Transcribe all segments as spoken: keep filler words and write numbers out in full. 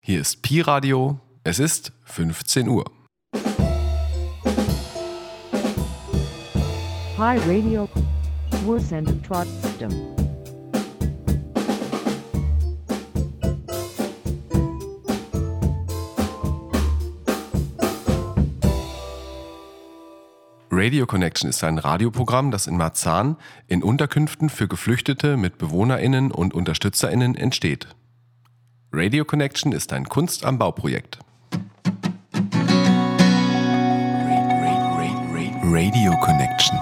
Hier ist Pi Radio. Es ist fünfzehn Uhr. Pi Radio. Wir senden trotzdem. Radio Connection ist ein Radioprogramm, das in Marzahn in Unterkünften für Geflüchtete mit BewohnerInnen und UnterstützerInnen entsteht. Radio Connection ist ein Kunst am Bau-Projekt. Radio Connection.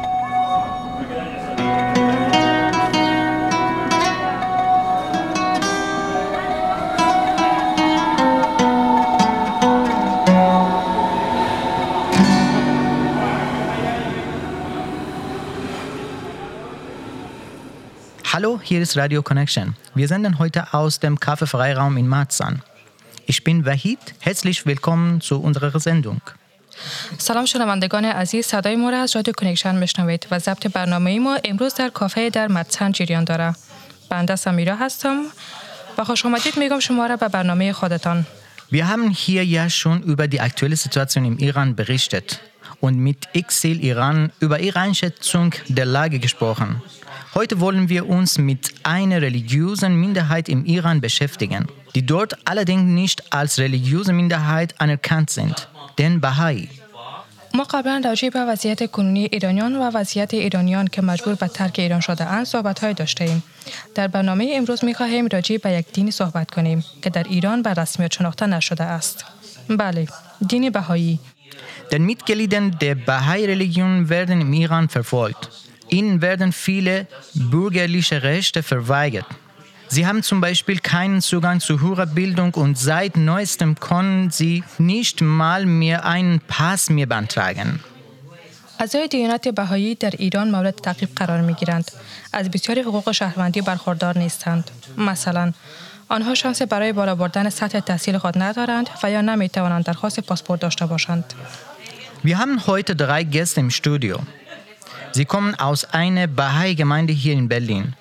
Hallo, hier ist Radio Connection. Wir senden heute aus dem Café-Freiraum in Marzahn. Ich bin Wahid. Herzlich willkommen zu unserer Sendung. سلام شنوندگان عزیز، صدای ما را از رادیو کنکشن میشنوید و ضبط برنامه ما امروز در کافه در مدسن جریان داره. بنده سمیرا هستم و خوش آمدید میگم شما را به برنامه خودتان. Wir haben hier ja schon über die aktuelle Situation im Iran berichtet und mit Exil Iran über ihre Einschätzung der Lage gesprochen. Heute wollen wir uns mit einer religiösen Minderheit im Iran beschäftigen, die dort allerdings nicht als religiöse Minderheit anerkannt sind, den Bahai. ما قبلا راجع به وضعیت کنونی ایرانیان و وضعیت ایرانیان که مجبور به ترک ایران شده اند صحبت‌های داشتیم. در برنامه امروز می‌خواهیم راجع به یک دینی صحبت کنیم که در ایران به رسمیت شناخته نشده است. بله، دین بهایی. Den Mitgliedern der Bahai-Religion werden im Iran verfolgt. Ihnen werden viele bürgerliche Rechte verweigert. Sie haben zum Beispiel keinen Zugang zu höherer Bildung und seit neuestem können sie nicht mal mehr einen Pass mehr beantragen. اعضای دیانت بهایی در ایران مورد تعقیب قرار می‌گیرند. از بسیاری حقوق شهروندی برخوردار نیستند. مثلا آنها شانس برای بالا بردن سطح تحصیل خود ندارند و یا نمی‌توانند درخواست پاسپورت داشته باشند. Wir haben heute drei Gäste im Studio. Sie kommen aus einer Bahai-Gemeinde hier in Berlin.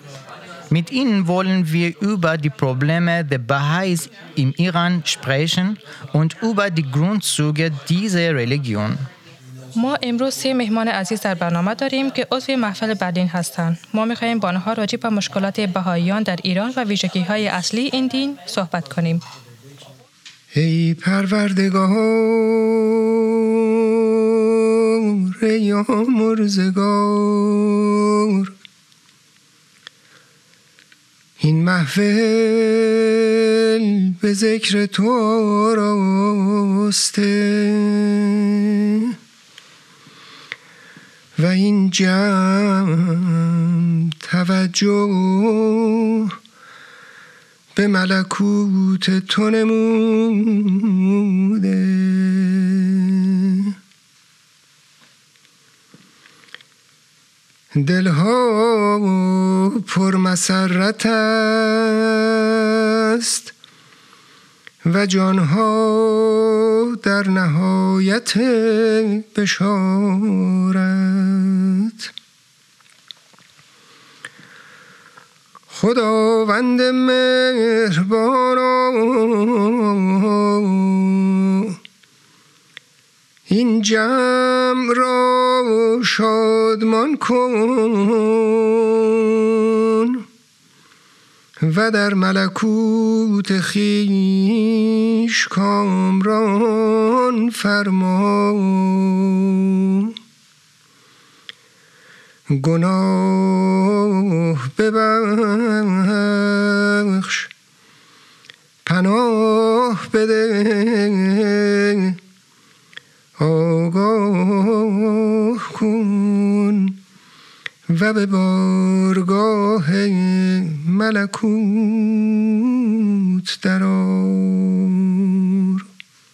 Mit ihnen wollen wir über die Probleme der Bahais im Iran sprechen und über die Grundzüge dieser Religion. ما امروز سه مهمان عزیز در برنامه داریم که عضو محفل برلین هستند. ما می‌خواهیم با آنها راجع به مشکلات بهائیان در ایران و ویژگی‌های اصلی این دین صحبت کنیم. ای پروردگار ای آمرزگار، این محفل به ذکر تو آراسته و این جمع توجه به ملکوت تو نموده. دلها پر مسرت است و جانها در نهایت بشارت. خداوند مهربان، این جمع را شادمان کن و در ملکوت خویش کامران فرما. گناه ببخش، پناه بده، آگاه کن و به بارگاه ملکوت درآر.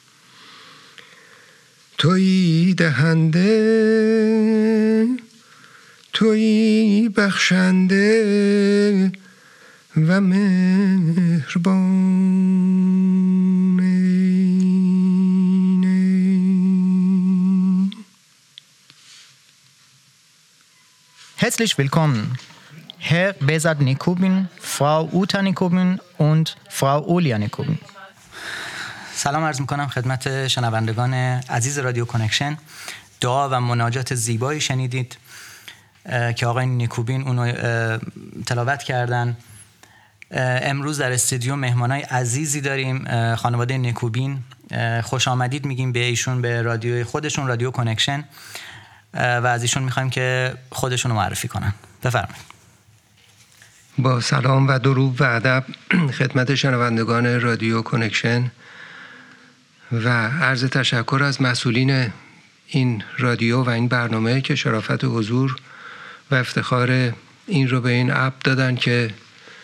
تویی دهنده، تویی بخشنده و مهربان. Herzlich willkommen, Herr Besat Nekubin, Frau Uta Nekubin und Frau Olia Nekubin. سلام عرض میکنم خدمت شنوندگان عزیز رادیو کانکشن. دعا و مناجات زیبایی شنیدید که آقای نیکوبین اونو تلاوت کردن. امروز در استودیو مهمانای عزیزی داریم، خانواده نیکوبین. خوش آمدید میگیم به ایشون، به رادیو خودشون، رادیو کانکشن، و از ایشون میخوایم که خودشون رو معرفی کنن. بفرمایید. با سلام و درود و ادب خدمت شنوندگان رادیو کانکشن و عرض تشکر از مسئولین این رادیو و این برنامه که شرافت حضور و افتخار این رو به این اپ دادن که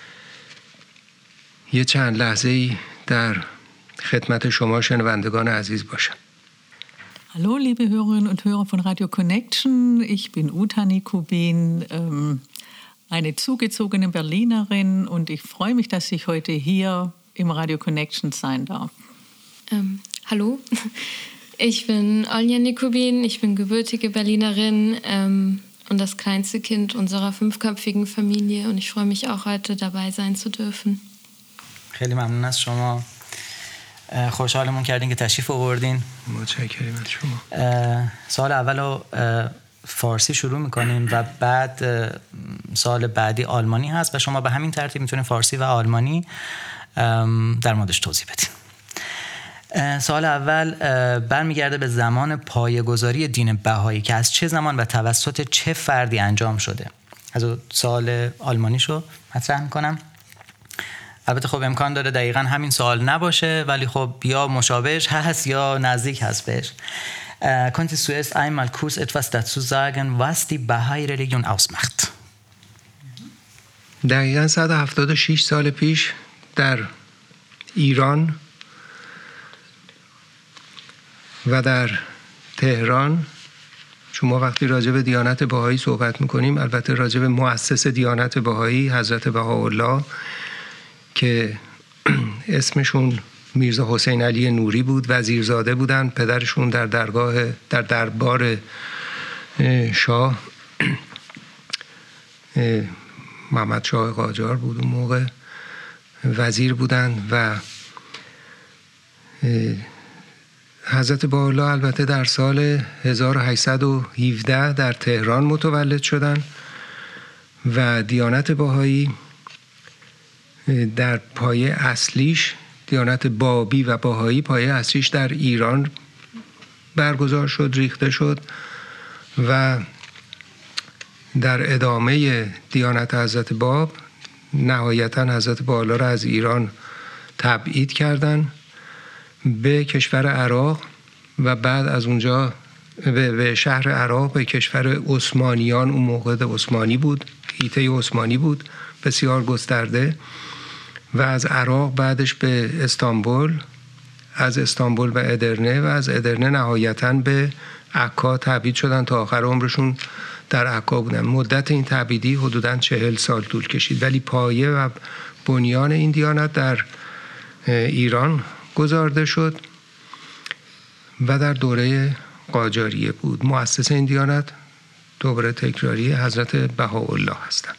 یه چند لحظه‌ای در خدمت شما شنوندگان عزیز باشم. Hallo, liebe Hörerinnen und Hörer von Radio Connection. Ich bin Uta Nikubin, ähm, eine zugezogene Berlinerin, und ich freue mich, dass ich heute hier im Radio Connection sein darf. Ähm, hallo, ich bin Olja Nikubin, ich bin gebürtige Berlinerin ähm, und das kleinste Kind unserer fünfköpfigen Familie, und ich freue mich auch, heute dabei sein zu dürfen. خیلی ممنون از شما. خوشحالمون کردین که تشریف آوردین. متشکرم از شما. سال اولو فارسی شروع میکنیم و بعد سال بعدی آلمانی هست و شما به همین ترتیب میتونین فارسی و آلمانی در موردش توضیح بدین. سال اول برمیگرده به زمان پایه‌گذاری دین بهایی که از چه زمان و توسط چه فردی انجام شده. از سال آلمانیشو مطرح میکنم. البته خب امکان داره دقیقاً همین سوال نباشه، ولی خب یا مشابهش هست یا نزدیک هست بهش. Könntest du erst einmal kurz etwas dazu sagen, was die Bahai-Religion ausmacht? دقیقاً صد و هفتاد و شش سال پیش در ایران و در تهران، چون ما وقتی راجع به دیانت بهایی صحبت میکنیم البته راجع به مؤسس دیانت بهایی حضرت بهاءالله که اسمشون میرزا حسین علی نوری بود، وزیرزاده بودن. پدرشون در درگاه در دربار شاه محمد شاه قاجار بود، اون موقع وزیر بودن و حضرت بهاءالله البته در سال هزار و هشتصد و هفده در تهران متولد شدن و دیانت بهایی در پایه اصلیش، دیانت بابی و بهایی، پایه اصلیش در ایران برگزار شد، ریخته شد و در ادامه دیانت حضرت باب نهایتاً حضرت بهاءالله را از ایران تبعید کردن به کشور عراق و بعد از اونجا به شهر عراق، به کشور عثمانیان. اون موقع عثمانی بود، هیته عثمانی بود بسیار گسترده، و از عراق بعدش به استانبول، از استانبول به ادرنه و از ادرنه نهایتاً به عکا تبعید شدن تا آخر عمرشون در عکا بودن. مدت این تبعیدی حدوداً چهل سال طول کشید، ولی پایه و بنیان این دیانت در ایران گذارده شد و در دوره قاجاریه بود. مؤسس این دیانت، دوباره تکراری، حضرت بهاءالله هستند.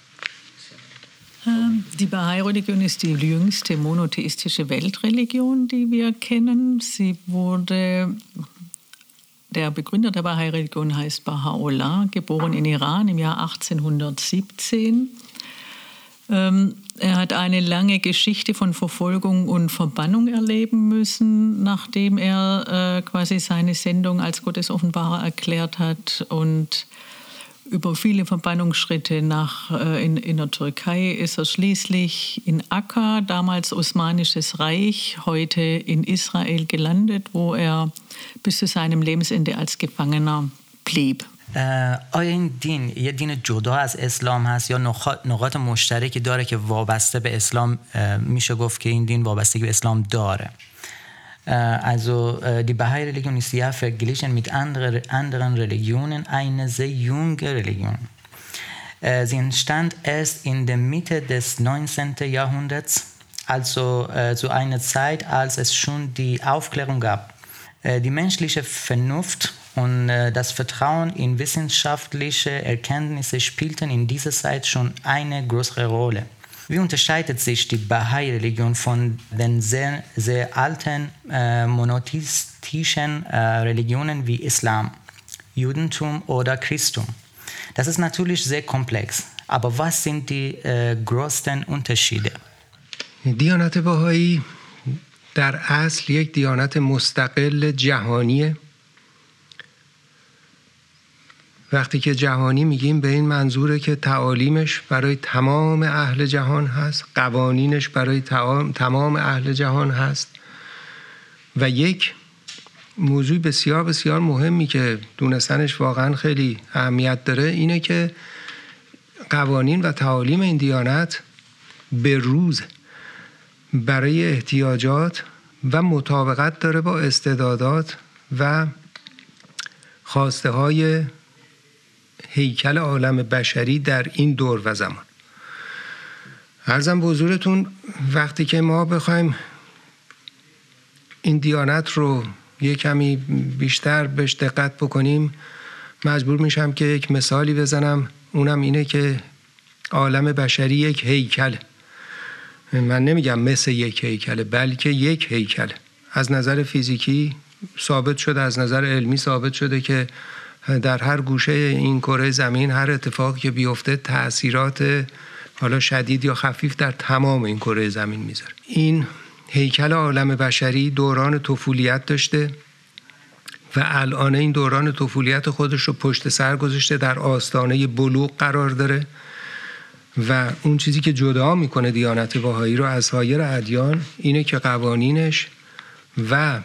Die Bahai-Religion ist die jüngste monotheistische Weltreligion, die wir kennen. Sie wurde, der Begründer der Bahai-Religion heißt Baha'u'llah, geboren in Iran im Jahr achtzehnhundertsiebzehn. Ähm, er hat eine lange Geschichte von Verfolgung und Verbannung erleben müssen, nachdem er äh, quasi seine Sendung als Gottesoffenbarer erklärt hat, und über viele Verbannungsschritte nach, äh, in, in der Türkei ist er schließlich in Akka, damals Osmanisches Reich, heute in Israel gelandet, wo er bis zu seinem Lebensende als Gefangener blieb. آیا این دین یه دین جدا از اسلام هست یا نقاط مشترکی داره که وابسته به اسلام میشه گفت که این دین وابستگی به اسلام داره؟ Also die Bahai-Religion ist ja verglichen mit anderen, anderen Religionen eine sehr junge Religion. Sie entstand erst in der Mitte des neunzehnten Jahrhunderts, also zu einer Zeit, als es schon die Aufklärung gab. Die menschliche Vernunft und das Vertrauen in wissenschaftliche Erkenntnisse spielten in dieser Zeit schon eine größere Rolle. Wie unterscheidet sich die Bahai-Religion von den sehr, sehr alten äh, monotheistischen äh, Religionen wie Islam, Judentum oder Christentum? Das ist natürlich sehr komplex, aber was sind die äh, größten Unterschiede? دیانت بهایی در اصل یک دیانت مستقل جهانیه. وقتی که جهانی میگیم به این منظوره که تعالیمش برای تمام اهل جهان هست، قوانینش برای تمام اهل جهان هست و یک موضوع بسیار بسیار مهمی که دونستنش واقعا خیلی اهمیت داره اینه که قوانین و تعالیم این دیانت به روز برای احتیاجات و مطابقت داره با استعدادات و خواسته های هیکل عالم بشری در این دور و زمان. عرضم به حضورتون وقتی که ما بخوایم این دیانت رو یه کمی بیشتر بهش دقت بکنیم مجبور میشم که یک مثالی بزنم، اونم اینه که عالم بشری یک هیکل، من نمیگم مثل یک هیکل بلکه یک هیکل. از نظر فیزیکی ثابت شده، از نظر علمی ثابت شده که در هر گوشه این کره زمین هر اتفاقی که بیفته تأثیرات حالا شدید یا خفیف در تمام این کره زمین میذاره. این هیکل عالم بشری دوران طفولیت داشته و الان این دوران طفولیت خودش رو پشت سر گذاشته، در آستانه بلوغ قرار داره و اون چیزی که جدا میکنه دیانت بهایی رو از سایر ادیان اینه که قوانینش و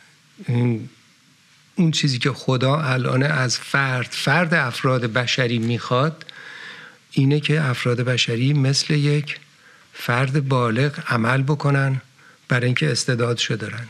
اون چیزی که خدا الان از فرد فرد افراد بشری میخواد اینه که افراد بشری مثل یک فرد بالغ عمل بکنن برای اینکه استعدادشو دارن.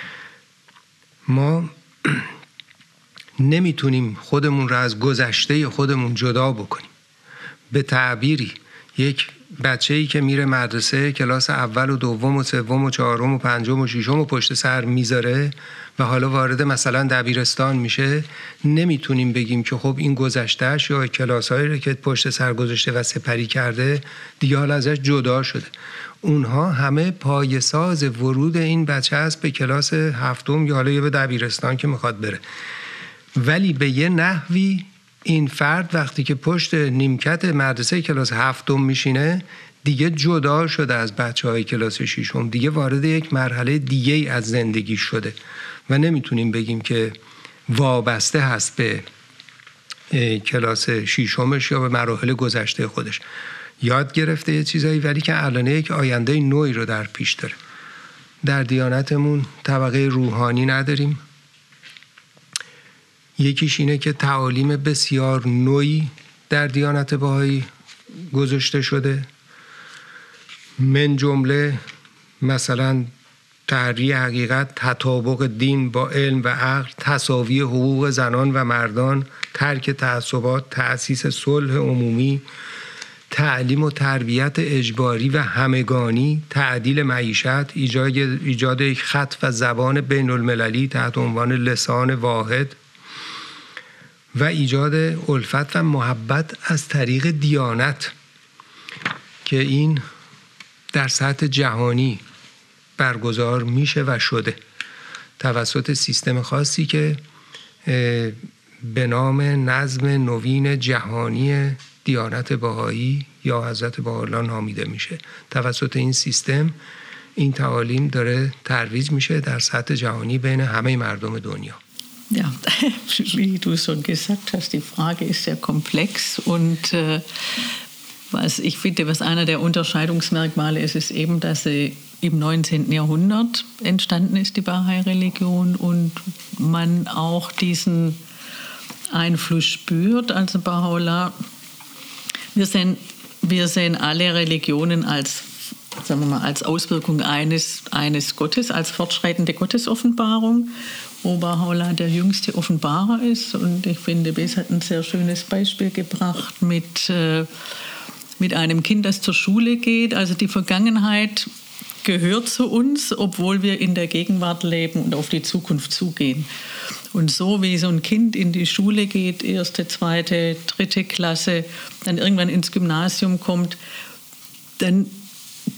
ما نمیتونیم خودمون رو از گذشته خودمون جدا بکنیم. به تعبیری یک بچه‌ای که میره مدرسه کلاس اول و دوم و سوم و چهارم و پنجم و ششم و پشت سر میذاره و حالا وارد مثلا دبیرستان میشه، نمیتونیم بگیم که خب این گذشتهش یا کلاسایی رو که پشت سر گذاشته و سپری کرده دیگه حالا ازش جدا شده. اونها همه پایه‌ساز ورود این بچه است به کلاس هفتم یا حالا یا به دبیرستان که میخواد بره. ولی به یه نحوی این فرد وقتی که پشت نیمکت مدرسه کلاس هفتم میشینه دیگه جدا شده از بچه‌های کلاس ششم، دیگه وارد یک مرحله دیگه از زندگی شده و نمیتونیم بگیم که وابسته هست به کلاس ششمش یا به مراحل گذشته خودش. یاد گرفته یه چیزایی ولی که الان یک آینده نوعی رو در پیش داره. در دیانتمون طبقه روحانی نداریم. یکیش اینه که تعالیم بسیار نوعی در دیانت بهایی گذاشته شده، من جمله مثلا تحری حقیقت، تطابق دین با علم و عقل، تساوی حقوق زنان و مردان، ترک تعصبات، تأسیس صلح عمومی، تعلیم و تربیت اجباری و همگانی، تعدیل معیشت، ایجاد ایجاد یک خط و زبان بین المللی تحت عنوان لسان واحد و ایجاد الفت و محبت از طریق دیانت که این در سطح جهانی برگزار میشه و شده توسط سیستم خاصی که به نام نظم نوین جهانی دیانت بهایی یا حضرت بهاءالله نامیده میشه. توسط این سیستم این تعالیم داره ترویج میشه در سطح جهانی بین همه مردم دنیا. Ja, wie du schon gesagt hast, die Frage ist sehr komplex und äh, was ich finde, was einer der Unterscheidungsmerkmale ist, ist eben, dass sie im neunzehnten Jahrhundert entstanden ist, die Bahai-Religion, und man auch diesen Einfluss spürt. Also Baha'u'llah, wir sehen, wir sehen alle Religionen als, sagen wir mal, als Auswirkung eines, eines Gottes, als fortschreitende Gottesoffenbarung, wo Baha'u'llah der jüngste Offenbarer ist. Und ich finde, Bes hat ein sehr schönes Beispiel gebracht mit, äh, mit einem Kind, das zur Schule geht. Also die Vergangenheit gehört zu uns, obwohl wir in der Gegenwart leben und auf die Zukunft zugehen. Und so wie so ein Kind in die Schule geht, erste, zweite, dritte Klasse, dann irgendwann ins Gymnasium kommt, dann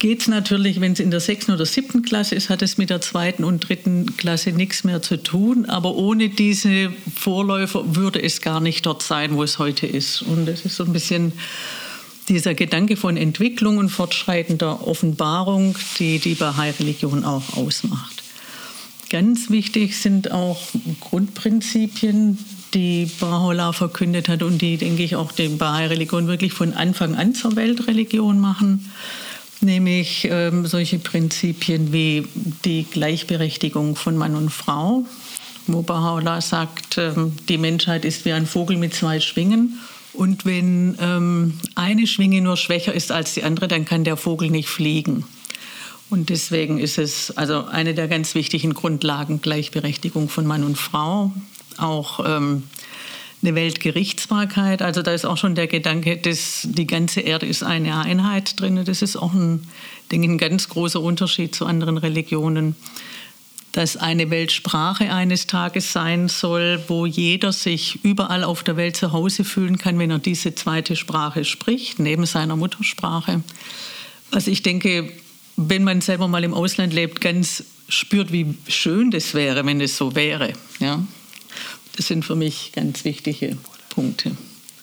geht es natürlich, wenn es in der sechsten oder siebten Klasse ist, hat es mit der zweiten und dritten Klasse nichts mehr zu tun. Aber ohne diese Vorläufer würde es gar nicht dort sein, wo es heute ist. Und das ist so ein bisschen dieser Gedanke von Entwicklung und fortschreitender Offenbarung, die die Bahai-Religion auch ausmacht. Ganz wichtig sind auch Grundprinzipien, die Baha'u'llah verkündet hat und die, denke ich, auch die Bahai-Religion wirklich von Anfang an zur Weltreligion machen. Nämlich ähm, solche Prinzipien wie die Gleichberechtigung von Mann und Frau, wo Baha'u'llah sagt, ähm, die Menschheit ist wie ein Vogel mit zwei Schwingen. Und wenn ähm, eine Schwinge nur schwächer ist als die andere, dann kann der Vogel nicht fliegen. Und deswegen ist es also eine der ganz wichtigen Grundlagen, Gleichberechtigung von Mann und Frau. Auch ähm, eine Weltgerichtsbarkeit. Also da ist auch schon der Gedanke, dass die ganze Erde ist eine Einheit drin. Das ist auch ein, denke ich, ein ganz großer Unterschied zu anderen Religionen. Dass eine Weltsprache eines Tages sein soll, wo jeder sich überall auf der Welt zu Hause fühlen kann, wenn er diese zweite Sprache spricht, neben seiner Muttersprache. Also ich denke, wenn man selber mal im Ausland lebt, ganz spürt, wie schön das wäre, wenn es so wäre. Ja? Das sind für mich ganz wichtige Punkte.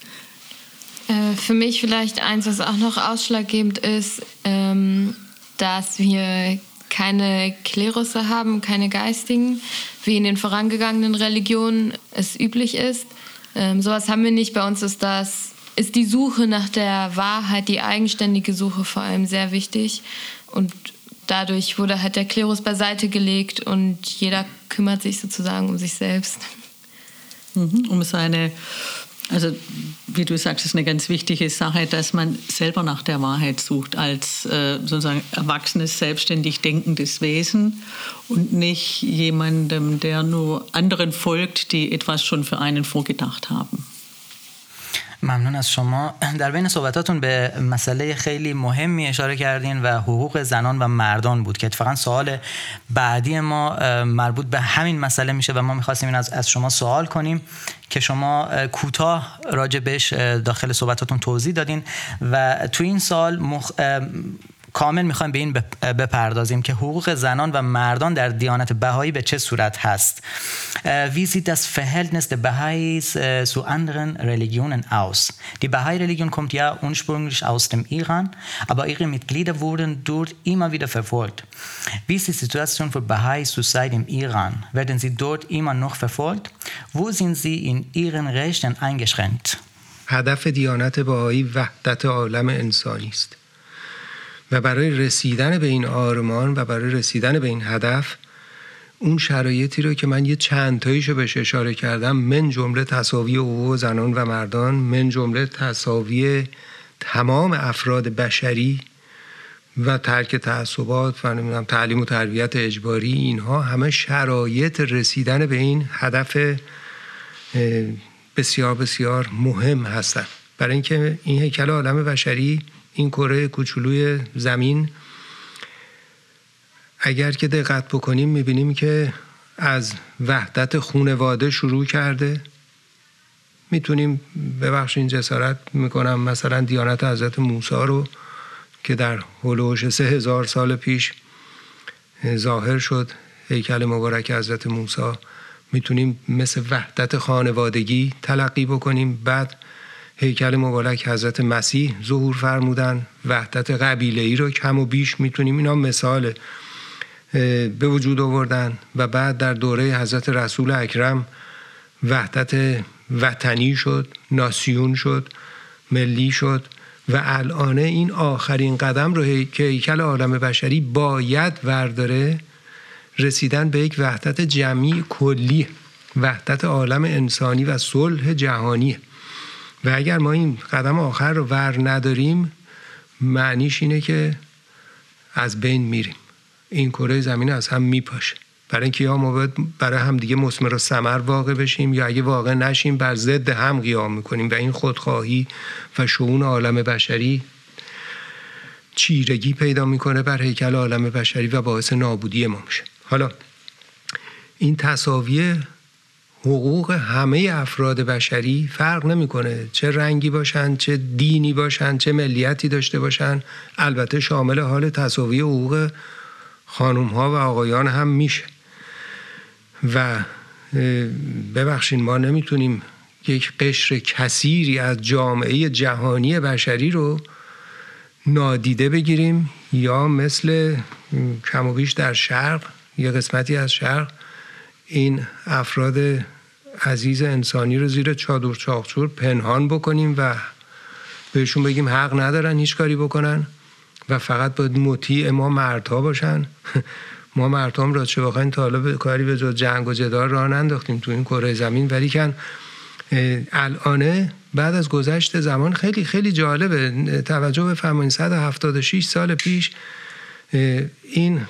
Äh, für mich vielleicht eins, was auch noch ausschlaggebend ist, ähm, dass wir keine Klerusse haben, keine Geistigen, wie in den vorangegangenen Religionen es üblich ist. Ähm, sowas haben wir nicht. Bei uns ist das, ist die Suche nach der Wahrheit, die eigenständige Suche vor allem sehr wichtig. Und dadurch wurde halt der Klerus beiseite gelegt und jeder kümmert sich sozusagen um sich selbst. Mhm, um seine... Also wie du sagst, ist eine ganz wichtige Sache, dass man selber nach der Wahrheit sucht als äh, sozusagen erwachsenes, selbstständig denkendes Wesen und nicht jemandem, der nur anderen folgt, die etwas schon für einen vorgedacht haben. ممنون از شما. در بین صحبتاتون به مسئله خیلی مهمی اشاره کردین و حقوق زنان و مردان بود که اتفاقا سوال بعدی ما مربوط به همین مسئله میشه و ما می‌خواستیم این از از شما سوال کنیم که شما کوتاه راجع بهش داخل صحبتاتون توضیح دادین و تو این سال مخ... کامل میخوایم به این بپردازیم که حقوق زنان و مردان در دیانت بهایی به چه صورت هست. Wie sieht das Verhältnis der Baha'is zu anderen Religionen aus? Die Bahai-Religion kommt ja ursprünglich aus dem Iran, aber ihre Mitglieder wurden dort immer wieder verfolgt. Wie ist die Situation für Baha'is zurzeit im Iran? Werden sie dort immer noch verfolgt? Wo sind sie in ihren Rechten eingeschränkt? هدف دیانت بهایی وحدت عالم انسانی است. و برای رسیدن به این آرمان و برای رسیدن به این هدف اون شرایطی رو که من یه چند تاییشو بهش اشاره کردم، من جمله تساوی حقوق زنان و مردان، من جمله تساوی تمام افراد بشری و ترک تعصبات و نمیدونم تعلیم و تربیت اجباری، اینها همه شرایط رسیدن به این هدف بسیار بسیار مهم هستن. برای اینکه این هیکل عالم بشری، این کره کوچولوی زمین، اگر که دقت بکنیم میبینیم که از وحدت خانواده شروع کرده. میتونیم ببخشید جسارت میکنم مثلا دیانت حضرت موسی رو که در هولوش سه هزار سال پیش ظاهر شد، هیکل مبارک حضرت موسی، میتونیم مثل وحدت خانوادگی تلقی بکنیم. بعد هیکل مبارک حضرت مسیح ظهور فرمودن، وحدت قبیله‌ای رو کم و بیش میتونیم اینا مثال به وجود آوردن. و بعد در دوره حضرت رسول اکرم وحدت وطنی شد، ناسیون شد، ملی شد و الان این آخرین قدم رو که هیکل عالم بشری باید ورداره، رسیدن به یک وحدت جمعی کلی، وحدت عالم انسانی و صلح جهانی. و اگر ما این قدم آخر رو ور نداریم، معنیش اینه که از بین میریم، این کره زمین از هم میپاشه. برای اینکه یا ما باید برای هم دیگه مثمر و ثمر واقع بشیم، یا اگه واقع نشیم بر ضد هم قیام میکنیم و این خودخواهی و شؤون عالم بشری چیرگی پیدا میکنه بر هیکل عالم بشری و باعث نابودی ما میشه. حالا این تساوی حقوق همه افراد بشری فرق نمیکنه، چه رنگی باشن، چه دینی باشن، چه ملیتی داشته باشن. البته شامل حال تساوی حقوق خانم ها و آقایان هم میشه. و ببخشید ما نمیتونیم یک قشر کثیری از جامعه جهانی بشری رو نادیده بگیریم یا مثل کم و بیش در شرق، یه قسمتی از شرق، این افراد عزیز انسانی رو زیر چادر چاقچور پنهان بکنیم و بهشون بگیم حق ندارن هیچ کاری بکنن و فقط باید مطیع ما مردها باشن. ما مردها هم راست بخواین تا حالا کاری به جز جنگ و جدال راه ننداختیم تو این کره زمین، ولی کن الان بعد از گذشت زمان خیلی خیلی جالبه. توجه بفرمایید صد و هفتاد و شش سال پیش این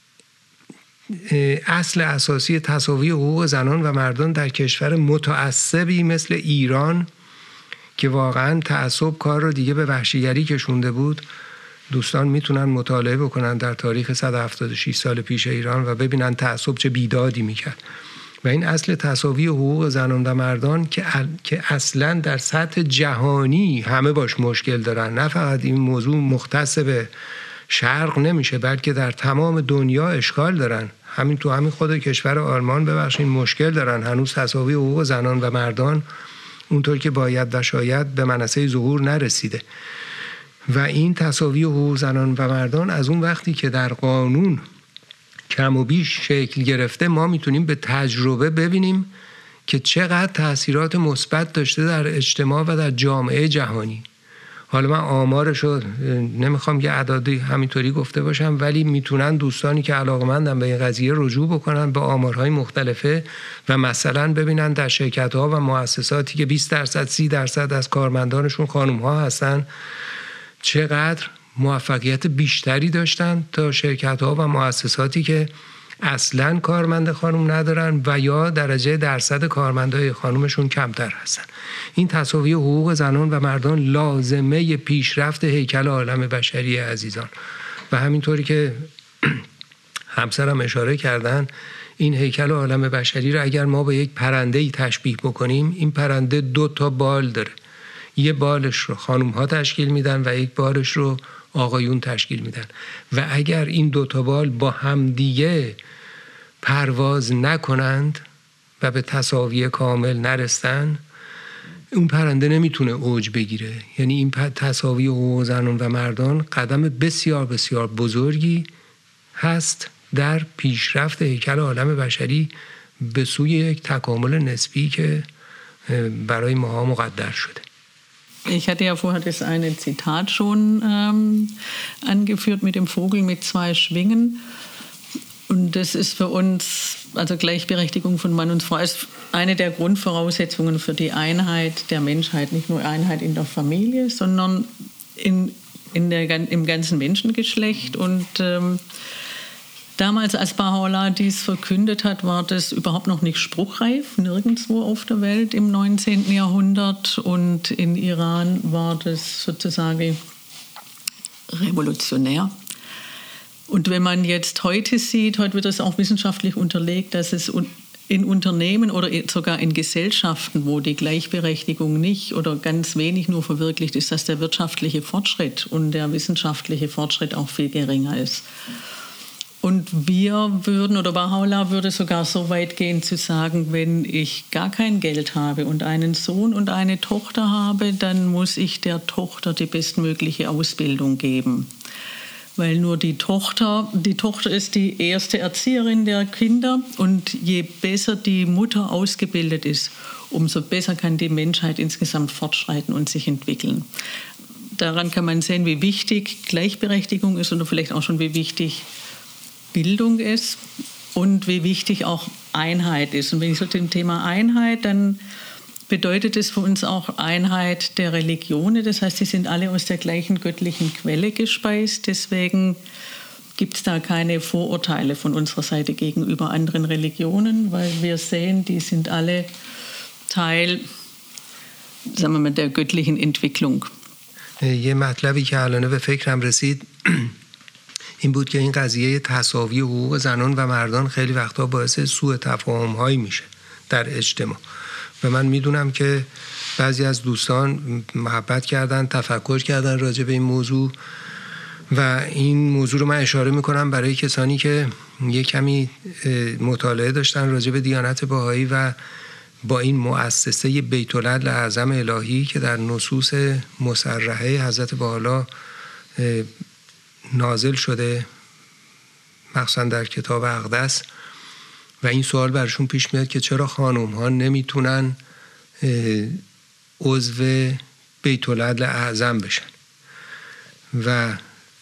اصل اساسی تساوی حقوق زنان و مردان در کشور متعصبی مثل ایران که واقعا تعصب کار رو دیگه به وحشیگری کشونده بود، دوستان میتونن مطالعه بکنن در تاریخ صد و هفتاد و شش سال پیش ایران و ببینن تعصب چه بیدادی میکرد. و این اصل تساوی حقوق زنان و مردان که که اصلا در سطح جهانی همه باش مشکل دارن، نه فقط این موضوع مختص به شرق نمیشه بلکه در تمام دنیا اشکال دارن. همین تو همین خود کشور آلمان ببخشید مشکل دارن، هنوز تساوی حقوق زنان و مردان اونطور که باید و شاید به منصه ظهور نرسیده. و این تساوی حقوق زنان و مردان از اون وقتی که در قانون کم و بیش شکل گرفته ما میتونیم به تجربه ببینیم که چقدر تأثیرات مثبت داشته در اجتماع و در جامعه جهانی. حالا من آمارشو نمیخوام که اعدادی همینطوری گفته باشم، ولی میتونن دوستانی که علاقه‌مندن به این قضیه رجوع بکنن به آمارهای مختلفه و مثلا ببینن در شرکت‌ها و مؤسساتی که بیست درصد سی درصد از کارمندانشون خانم‌ها هستن چقدر موفقیت بیشتری داشتن تا شرکت‌ها و مؤسساتی که اصلاً کارمند خانم ندارن و یا درجه درصد کارمندای خانمشون کمتر هستن. این تساوی حقوق زنان و مردان لازمه پیشرفت هیکل عالم بشری عزیزان. و همینطوری که همسرم اشاره کردن این هیکل عالم بشری رو اگر ما به یک پرنده‌ای تشبیه بکنیم، این پرنده دو تا بال داره، یه بالش رو خانم‌ها تشکیل میدن و یک بالش رو آقایون تشکیل میدن و اگر این دو تا بال با همدیگه پرواز نکنند و به تساوی کامل نرسن اون پرنده نمیتونه اوج بگیره. یعنی این تساوی حقوق زنان و مردان قدم بسیار بسیار بزرگی هست در پیشرفت هیکل عالم بشری به سوی یک تکامل نسبی که برای ماها مقدر شده. Ich hatte ja vorher das eine Zitat schon ähm, angeführt mit dem Vogel mit zwei Schwingen. Und das ist für uns, also Gleichberechtigung von Mann und Frau, ist eine der Grundvoraussetzungen für die Einheit der Menschheit. Nicht nur Einheit in der Familie, sondern in, in der, im ganzen Menschengeschlecht. Und ähm, damals, als Baha'u'llah dies verkündet hat, war das überhaupt noch nicht spruchreif, nirgendwo auf der Welt im neunzehnten Jahrhundert. Und in Iran war das sozusagen revolutionär. Und wenn man jetzt heute sieht, heute wird das auch wissenschaftlich unterlegt, dass es in Unternehmen oder sogar in Gesellschaften, wo die Gleichberechtigung nicht oder ganz wenig nur verwirklicht ist, dass der wirtschaftliche Fortschritt und der wissenschaftliche Fortschritt auch viel geringer ist. Und wir würden, oder Baha'u'llah würde sogar so weit gehen zu sagen, wenn ich gar kein Geld habe und einen Sohn und eine Tochter habe, dann muss ich der Tochter die bestmögliche Ausbildung geben. Weil nur die Tochter, die Tochter ist die erste Erzieherin der Kinder und je besser die Mutter ausgebildet ist, umso besser kann die Menschheit insgesamt fortschreiten und sich entwickeln. Daran kann man sehen, wie wichtig Gleichberechtigung ist oder vielleicht auch schon wie wichtig Bildung ist und wie wichtig auch Einheit ist. Und wenn ich so zum Thema Einheit, dann bedeutet es für uns auch Einheit der Religionen. Das heißt, sie sind alle aus der gleichen göttlichen Quelle gespeist. Deswegen gibt es da keine Vorurteile von unserer Seite gegenüber anderen Religionen, weil wir sehen, die sind alle Teil, sagen wir mal, der göttlichen Entwicklung. یه مطلبی که الان به فکرم رسید این بود که این قضیه تساوی حقوق زنان و مردان خیلی وقتا باعث سوء تفاهم هایی میشه در اجتماع. و من میدونم که بعضی از دوستان محبت کردن، تفکر کردن راجع به این موضوع و این موضوع رو من اشاره میکنم برای کسانی که یک کمی مطالعه داشتن راجع به دیانت بهایی و با این مؤسسه بیت العدل اعظم الهی که در نصوص مصرحه حضرت بهاءالله نازل شده، مخصوصا در کتاب اقدس، و این سوال برشون پیش میاد که چرا خانم ها نمیتونن عضو بیت العدل اعظم بشن. و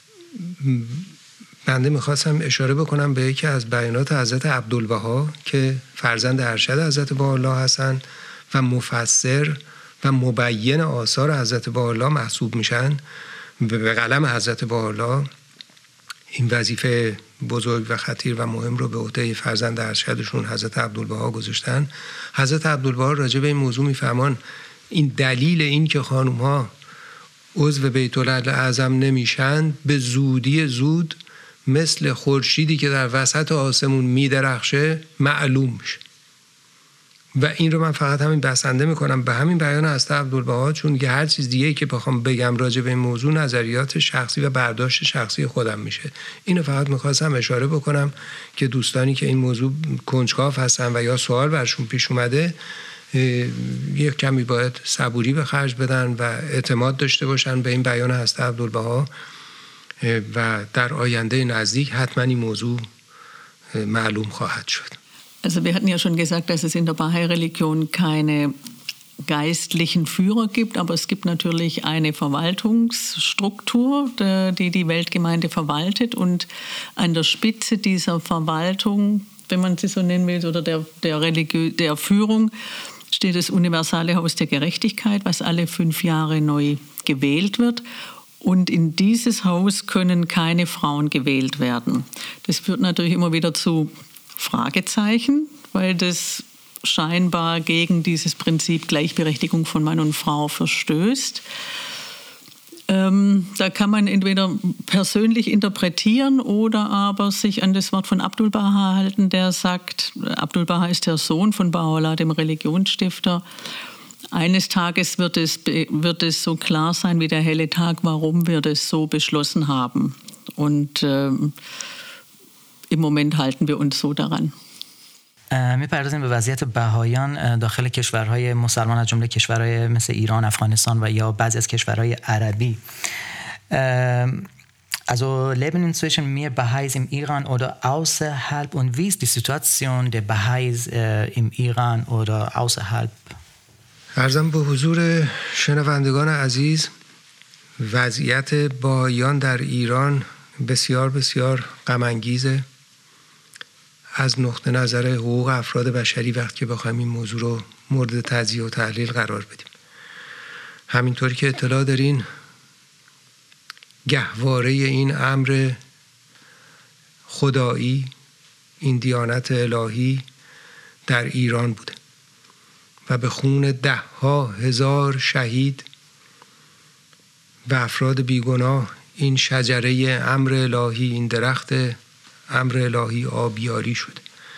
بنده میخواستم اشاره بکنم به یکی از بیانات حضرت عبدالبها که فرزند ارشد حضرت بهاءالله هستن و مفسر و مبین آثار حضرت بهاءالله محسوب میشن. به قلم حضرت بهاءالله این وظیفه بزرگ و خطیر و مهم رو به عهده فرزند ارشدشون حضرت عبدالبها گذاشتن. حضرت عبدالبها راجع به این موضوع میفرمان این دلیل این که خانم ها عضو بیت العدل اعظم نمیشن به زودی زود مثل خورشیدی که در وسط آسمون میدرخشه معلوم میشه. و این رو من فقط همین بسنده میکنم به همین بیان حضرت عبدالبها، چون که هر چیز دیگه که بخوام بگم راجع به این موضوع نظریات شخصی و برداشت شخصی خودم میشه. اینو فقط میخواستم اشاره بکنم که دوستانی که این موضوع کنجکاو هستن و یا سوال برشون پیش اومده یک کمی باید صبوری به خرج بدن و اعتماد داشته باشن به این بیان حضرت عبدالبها و در آینده نزدیک حتما این موضوع معلوم خواهد شد. Also wir hatten ja schon gesagt, dass es in der Bahai-Religion keine geistlichen Führer gibt, aber es gibt natürlich eine Verwaltungsstruktur, die die Weltgemeinde verwaltet, und an der Spitze dieser Verwaltung, wenn man sie so nennen will, oder der, der, Religiö- der Führung, steht das Universale Haus der Gerechtigkeit, was alle fünf Jahre neu gewählt wird. Und in dieses Haus können keine Frauen gewählt werden. Das führt natürlich immer wieder zu Fragezeichen, weil das scheinbar gegen dieses Prinzip Gleichberechtigung von Mann und Frau verstößt. Ähm, da kann man entweder persönlich interpretieren oder aber sich an das Wort von Abdul-Baha halten, der sagt, Abdul-Baha ist der Sohn von Baha'u'llah, dem Religionsstifter. Eines Tages wird es, wird es so klar sein wie der helle Tag, warum wir das so beschlossen haben. Und ähm, im Moment halten wir uns so daran. میپردازیم به وضعیت بهایان داخل کشورهای مسلمان از جمله کشورهای مثل ایران، افغانستان و یا بعضی از کشورهای عربی. Also leben inzwischen mehr Baha'is im Iran oder außerhalb, und wie ist die Situation der Baha'is im Iran oder außerhalb? عرضم به حضور شنوندگان عزیز وضعیت بهائیان در ایران بسیار بسیار غم انگیزه. از نقطه نظر حقوق افراد بشری وقتی که بخوایم این موضوع رو مورد تجزیه و تحلیل قرار بدیم، همینطوری که اطلاع دارین گهواره این امر خدایی، این دیانت الهی در ایران بوده و به خون ده ها هزار شهید و افراد بیگناه این شجره امر الهی، این درخت امر الهی آبیاری شد.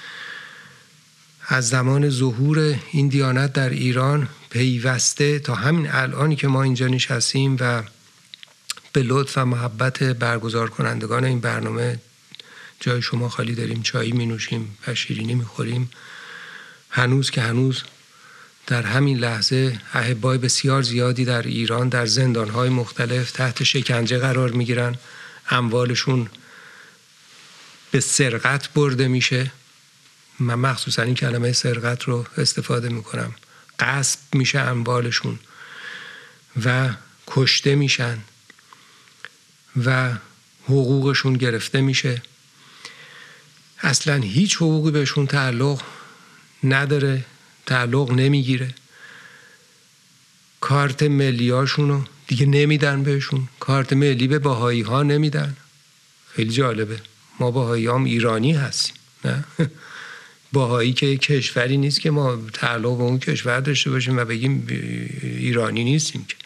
از زمان ظهور این دیانت در ایران پیوسته تا همین الانی که ما اینجا نشستیم و به لطف و محبت برگزار کنندگان این برنامه جای شما خالی داریم، چایی می نوشیم و شیرینی می خوریم، هنوز که هنوز در همین لحظه احبای بسیار زیادی در ایران در زندانهای مختلف تحت شکنجه قرار می گیرن، اموالشون به سرقت برده میشه. من مخصوصا این کلمه سرقت رو استفاده میکنم. غصب میشه اموالشون و کشته میشن و حقوقشون گرفته میشه. اصلا هیچ حقوقی بهشون تعلق نداره، تعلق نمیگیره. کارت ملیاشون رو دیگه نمیدن بهشون، کارت ملی به بهایی ها نمیدن. خیلی جالبه، ما بهایی هم ایرانی هستیم، نه؟ بهایی که کشوری نیست که ما تعلق به اون کشور داشته باشیم و بگیم ایرانی نیستیم. که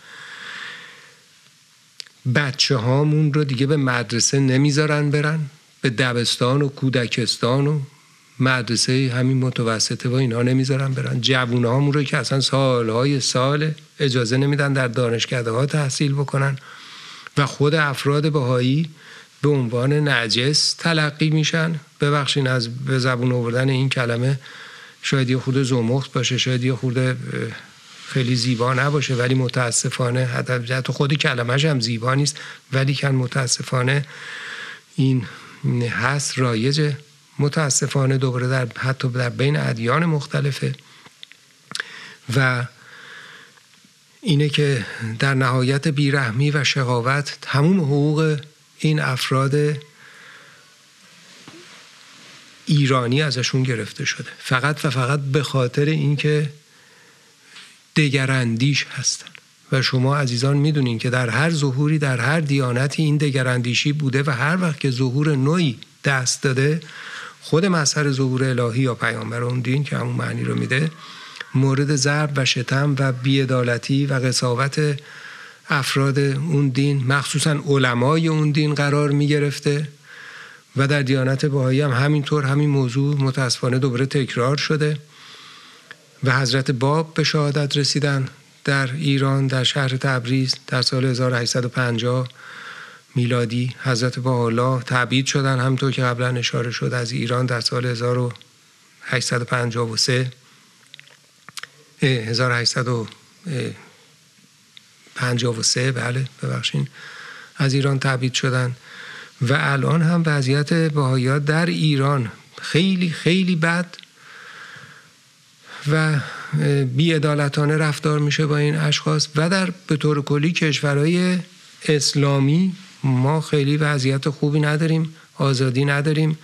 بچه هامون رو دیگه به مدرسه نمیذارن برن، به دبستان و کودکستان و مدرسه همین متوسطه و اینا نمیذارن برن. جوونهامون رو که اصلا سالهای سال اجازه نمیدن در دانشکده ها تحصیل بکنن و خود افراد بهایی به عنوان نجس تلقی میشن. ببخشین از به زبون آوردن این کلمه، شاید یه خورده زمخت باشه، شاید یه خورده خیلی زیبا نباشه، ولی متاسفانه حتی خود کلمه‌ش هم زیبا نیست، ولی کن متاسفانه این هست، رایجه. متاسفانه دوباره در حتی در بین ادیان مختلفه و اینه که در نهایت بیرحمی و شقاوت تمام حقوق این افراد ایرانی ازشون گرفته شده، فقط و فقط به خاطر اینکه دگراندیش هستن. و شما عزیزان میدونین که در هر ظهوری، در هر دیانتی این دگراندیشی بوده و هر وقت که ظهور نوعی دست داده، خود مظهر ظهور الهی یا پیامبر اون دین که همون معنی رو میده، مورد ضرب و شتم و بی‌عدالتی و قساوت افراد اون دین، مخصوصا علمای اون دین قرار میگرفته. و در دیانت بهایی هم همینطور همین موضوع متاسفانه دوباره تکرار شده و حضرت باب به شهادت رسیدن در ایران، در شهر تبریز در سال هزار و هشتصد و پنجاه میلادی. حضرت بهاءالله تبعید شدن همونطور که قبلا اشاره شد از ایران در سال هزار و هشتصد و پنجاه و سه هزار و هشتصد و پنجاه و سه بله ببخشین از ایران تبعید شدن. و الان هم وضعیت بهائی‌ها در ایران خیلی خیلی بد و بی‌عدالتانه رفتار میشه با این اشخاص و در به طور کلی کشورهای اسلامی ما خیلی وضعیت خوبی نداریم، آزادی نداریم.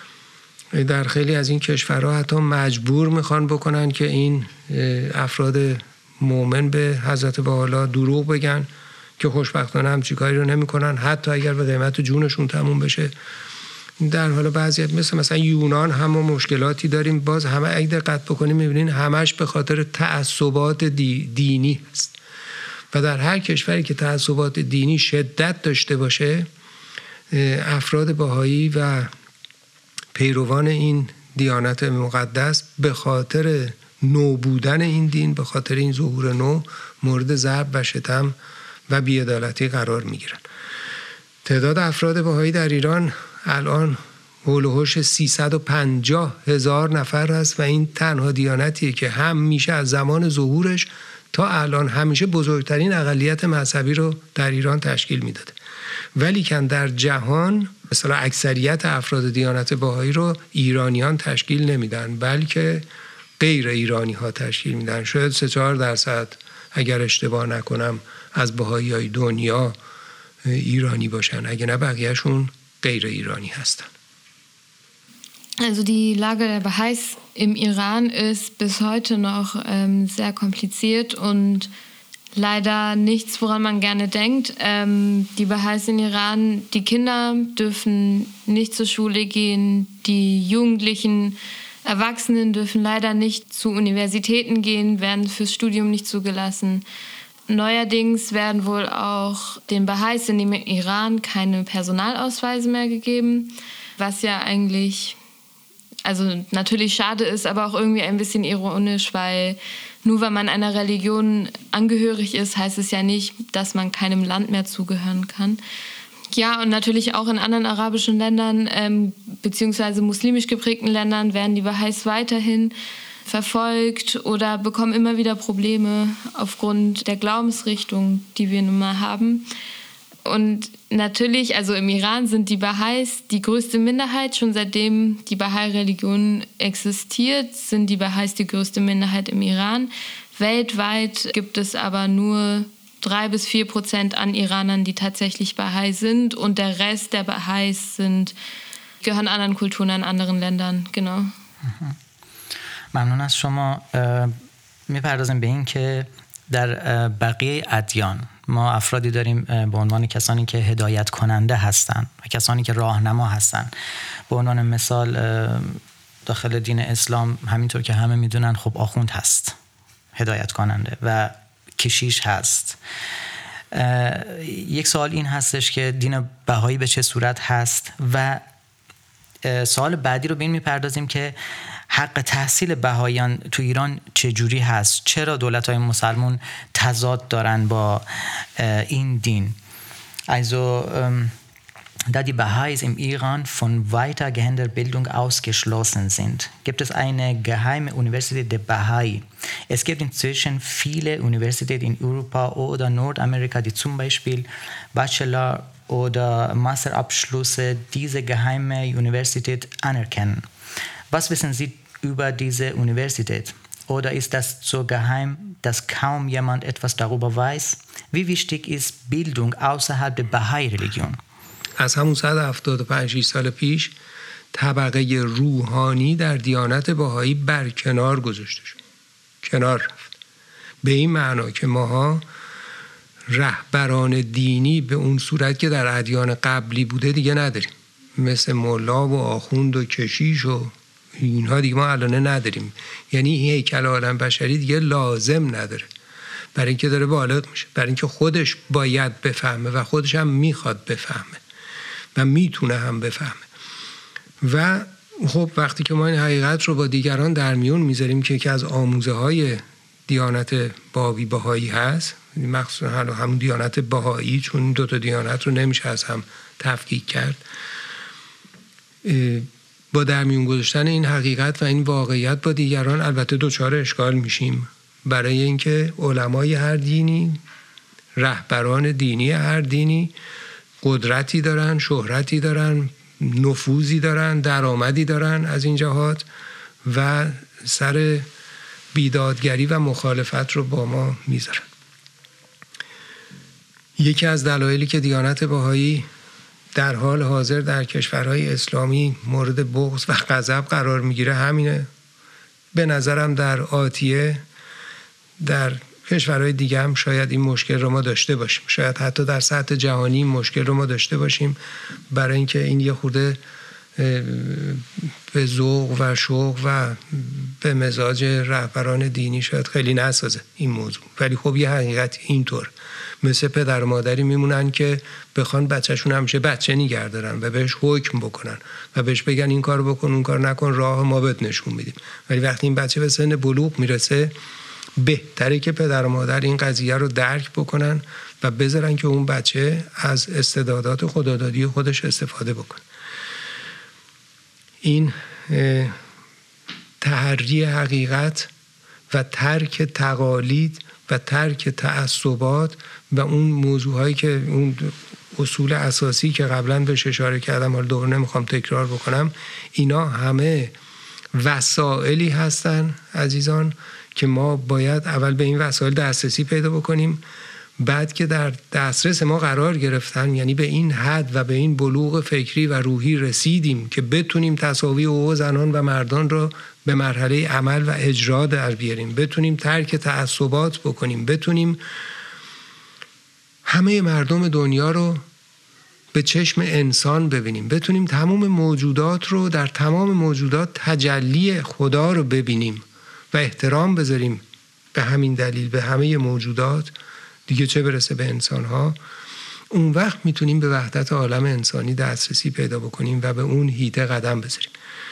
در خیلی از این کشورها حتی مجبور میخوان بکنن که این افراد مؤمن به حضرت بهاءالله دروغ بگن که خوشبختانه همچین کاری رو نمیکنن، حتی اگر به قیمت جونشون تموم بشه. در حالا بعضی مثل مثلا یونان هم مشکلاتی داریم، باز همه اگه دقت بکنیم میبینین همش به خاطر تعصبات دی دینی است و در هر کشوری که تعصبات دینی شدت داشته باشه، افراد بهایی و پیروان این دیانت مقدس به خاطر نو بودن این دین، به خاطر این ظهور نو، مورد ضرب و شتم و بی‌عدالتی قرار میگیرن. تعداد افراد بهایی در ایران الان حول و حوش سیصد و پنجاه هزار نفر است و این تنها دیانتیه که هم میشه از زمان ظهورش تا الان همیشه بزرگترین اقلیت مذهبی رو در ایران تشکیل میداده. ولی کن در جهان مثلا اکثریت افراد دیانت بهایی رو ایرانیان تشکیل نمیدن، بلکه غیر ایرانی ها تشکیل میدن. شاید سه چهار درصد اگر اشتباه نکنم از بهاییای دنیا ایرانی bashern, اگه نه بقیهشون غیر ایرانی هستن. Also die Lage der Baha'is im Iran ist bis heute noch ähm, sehr kompliziert und leider nichts, woran man gerne denkt. Ähm, die Baha'is in Iran, die Kinder dürfen nicht zur Schule gehen, die Jugendlichen, Erwachsenen dürfen leider nicht zu Universitäten gehen, werden fürs Studium nicht zugelassen. Neuerdings werden wohl auch den Baha'is in dem Iran keine Personalausweise mehr gegeben, was ja eigentlich, also natürlich schade ist, aber auch irgendwie ein bisschen ironisch, weil nur weil man einer Religion angehörig ist, heißt es ja nicht, dass man keinem Land mehr zugehören kann. Ja, und natürlich auch in anderen arabischen Ländern, ähm, beziehungsweise muslimisch geprägten Ländern, werden die Baha'is weiterhin verfolgt oder bekommen immer wieder Probleme aufgrund der Glaubensrichtung, die wir nun mal haben. Und natürlich, also im Iran sind die Baha'is die größte Minderheit. Schon seitdem die Baha'i-Religion existiert, sind die Baha'is die größte Minderheit im Iran. Weltweit gibt es aber nur drei bis vier Prozent an Iranern, die tatsächlich Baha'i sind. Und der Rest der Baha'is sind, gehören anderen Kulturen, an anderen Ländern, genau. Mhm. ممنون از شما. میپردازیم به این که در بقیه ادیان ما افرادی داریم به عنوان کسانی که هدایت کننده هستند و کسانی که راهنما هستند. به عنوان مثال داخل دین اسلام همینطور که همه میدونن خب آخوند هست، هدایت کننده، و کشیش هست. یک سوال این هستش که دین بهایی به چه صورت هست و سوال بعدی رو به این میپردازیم که حق تحصیل بهاییان تو ایران چجوری هست؟ چرا دولت‌های مسلمون تضاد دارن با این دین؟ Also ähm, da die Baha'is im Iran von weitergehender Bildung ausgeschlossen sind, gibt es eine geheime Universität der Baha'i. Es gibt inzwischen viele Universitäten in Europa oder Nordamerika, die zum Beispiel Bachelor- oder Masterabschlüsse diese geheime Universität anerkennen. Was wissen Sie über diese Universität? Oder ist das so geheim, dass kaum jemand etwas darüber weiß? Wie wichtig ist Bildung außerhalb der Bahai-Religion? از همون صد و هفتاد و پنج سال پیش طبقه روحانی در دیانت بهایی برکنار گذاشته شد، کنار رفت. به این معنا که ماها رهبران دینی به اون صورت که در ادیان قبلی بوده دیگه نداریم، مثل مولا و آخوند و کشیش و اینها دیگه ما الان نداریم. یعنی هیکل عالم بشری دیگه لازم نداره، برای اینکه داره بالغ میشه، برای اینکه خودش باید بفهمه و خودش هم میخواد بفهمه و میتونه هم بفهمه. و خب وقتی که ما این حقیقت رو با دیگران در میون میذاریم که یکی از آموزه های دیانت بابی بهایی هست، مخصوصا همون دیانت بهایی، چون دو تا دیانت رو نمیشه از هم تفکیک کرد، با در میون گذاشتن این حقیقت و این واقعیت با دیگران البته دوچار اشکال میشیم، برای اینکه علمای هر دینی، رهبران دینی هر دینی قدرتی دارن، شهرتی دارن، نفوذی دارن، درآمدی دارن از این جهات و سر بیدادگری و مخالفت رو با ما میذارن. یکی از دلایلی که دیانت بهایی در حال حاضر در کشورهای اسلامی مورد بغض و غضب قرار میگیره همینه. به نظرم در آتیه در کشورهای دیگه هم شاید این مشکل رو ما داشته باشیم، شاید حتی در سطح جهانی این مشکل رو ما داشته باشیم، برای اینکه این یه خورده به ذوق و شوق و به مزاج رهبران دینی شاید خیلی نسازه این موضوع. ولی خب یه حقیقت اینطور، مثل پدر و مادری میمونن که بخوان بچهشون همیشه بچه نگه دارن و بهش حکم بکنن و بهش بگن این کار بکن اون کار نکن، راه ما بهت نشون میدیم. ولی وقتی این بچه به سن بلوغ میرسه بهتره که پدر و مادر این قضیه رو درک بکنن و بذارن که اون بچه از استعدادات خدادادی خودش استفاده بکنه. این تحری حقیقت و ترک تقالید و ترک تعصبات و اون موضوعهایی که اون اصول اساسی که قبلا بهش اشاره کردم، حالا دوباره نمیخوام تکرار بکنم، اینا همه وسائلی هستن عزیزان که ما باید اول به این وسایل دسترسی پیدا بکنیم، بعد که در دسترس ما قرار گرفتن، یعنی به این حد و به این بلوغ فکری و روحی رسیدیم که بتونیم تساوی حقوق زنان و مردان رو به مرحله عمل و اجرا در بیاریم، بتونیم ترک تعصبات بکنیم، بتونیم همه مردم دنیا رو به چشم انسان ببینیم، بتونیم تمام موجودات رو در تمام موجودات تجلی خدا رو ببینیم و احترام بذاریم به همین دلیل به همه موجودات، دیگه چه برسه به انسان‌ها. اون وقت میتونیم به وحدت عالم انسانی دسترسی پیدا بکنیم و به اون هیته قدم بذاریم.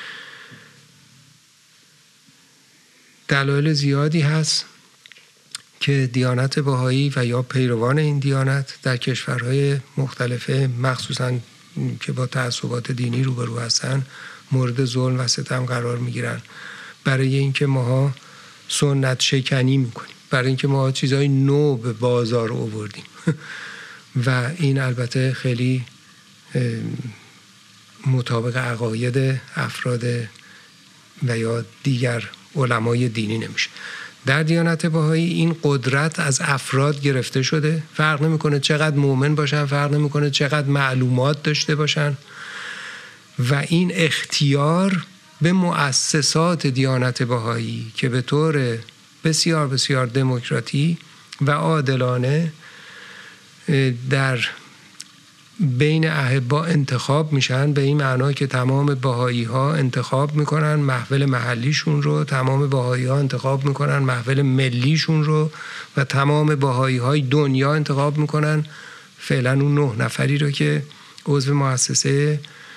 دلایل زیادی هست که دیانت بهایی و یا پیروان این دیانت در کشورهای مختلفه، مخصوصاً که با تعصبات دینی روبرو هستن، مورد ظلم و ستم قرار میگیرن، برای اینکه ماها سنت شکنی میکنیم، برای اینکه ما چیزای نو به بازار آوردیم و این البته خیلی مطابق عقاید افراد و یا دیگر علمای دینی نمیشه. در دیانت بهایی این قدرت از افراد گرفته شده، فرق نمیکنه چقدر مؤمن باشن، فرق نمیکنه چقدر معلومات داشته باشن، و این اختیار به مؤسسات دیانت بهایی که به طور بسیار بسیار دموکراتی و عادلانه در بین احبا انتخاب میشن، به این معنا که تمام بهایی ها انتخاب میکنن محفل محلیشون رو، تمام بهایی ها انتخاب میکنن محفل ملیشون رو و تمام بهایی های دنیا انتخاب میکنن فعلا اون نه نفری رو که عضو مؤسسه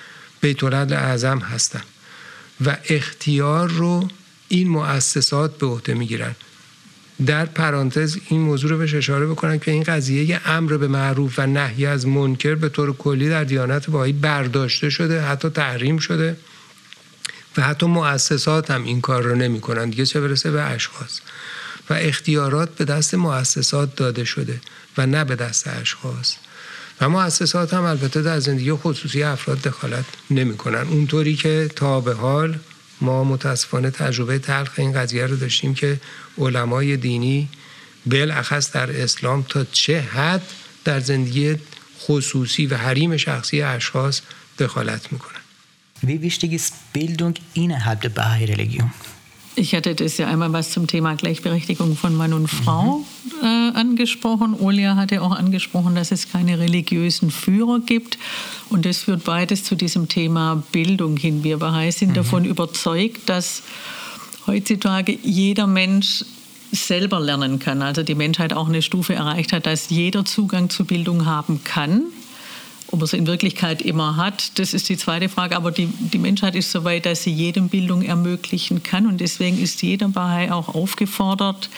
بیت العدل اعظم هستن و اختیار رو این مؤسسات به عهده میگیرن. در پرانتز این موضوع رو بهش اشاره بکنم که این قضیه امر به معروف و نهی از منکر به طور کلی در دیانت بهایی برداشته شده، حتی تحریم شده و حتی مؤسسات هم این کار رو نمی کنن دیگه، چه برسه به اشخاص. و اختیارات به دست مؤسسات داده شده و نه به دست اشخاص. و مؤسسات هم البته در زندگی خصوصی افراد دخالت نمی کنن، اونطوری که تا به حال ما متاسفانه تجربه تلخ این قضیه رو داشتیم که علمای دینی بالاخص در اسلام تا چه حد در زندگی خصوصی و حریم شخصی اشخاص دخالت میکنن. Wie wichtig ist Bildung innerhalb der Bahai-Religion? Ich hatte das ja einmal was zum Thema Gleichberechtigung von Mann und Frau äh, angesprochen. Olia hatte auch angesprochen, dass es keine religiösen Führer gibt. Und das führt beides zu diesem Thema Bildung hin. Wir Bahai sind mhm. davon überzeugt, dass heutzutage jeder Mensch selber lernen kann. Also die Menschheit auch eine Stufe erreicht hat, dass jeder Zugang zu Bildung haben kann. Ob er es in Wirklichkeit immer hat, das ist die zweite Frage. Aber die, die Menschheit ist so weit, dass sie jedem Bildung ermöglichen kann. Und deswegen ist jeder Bahai auch aufgefordert,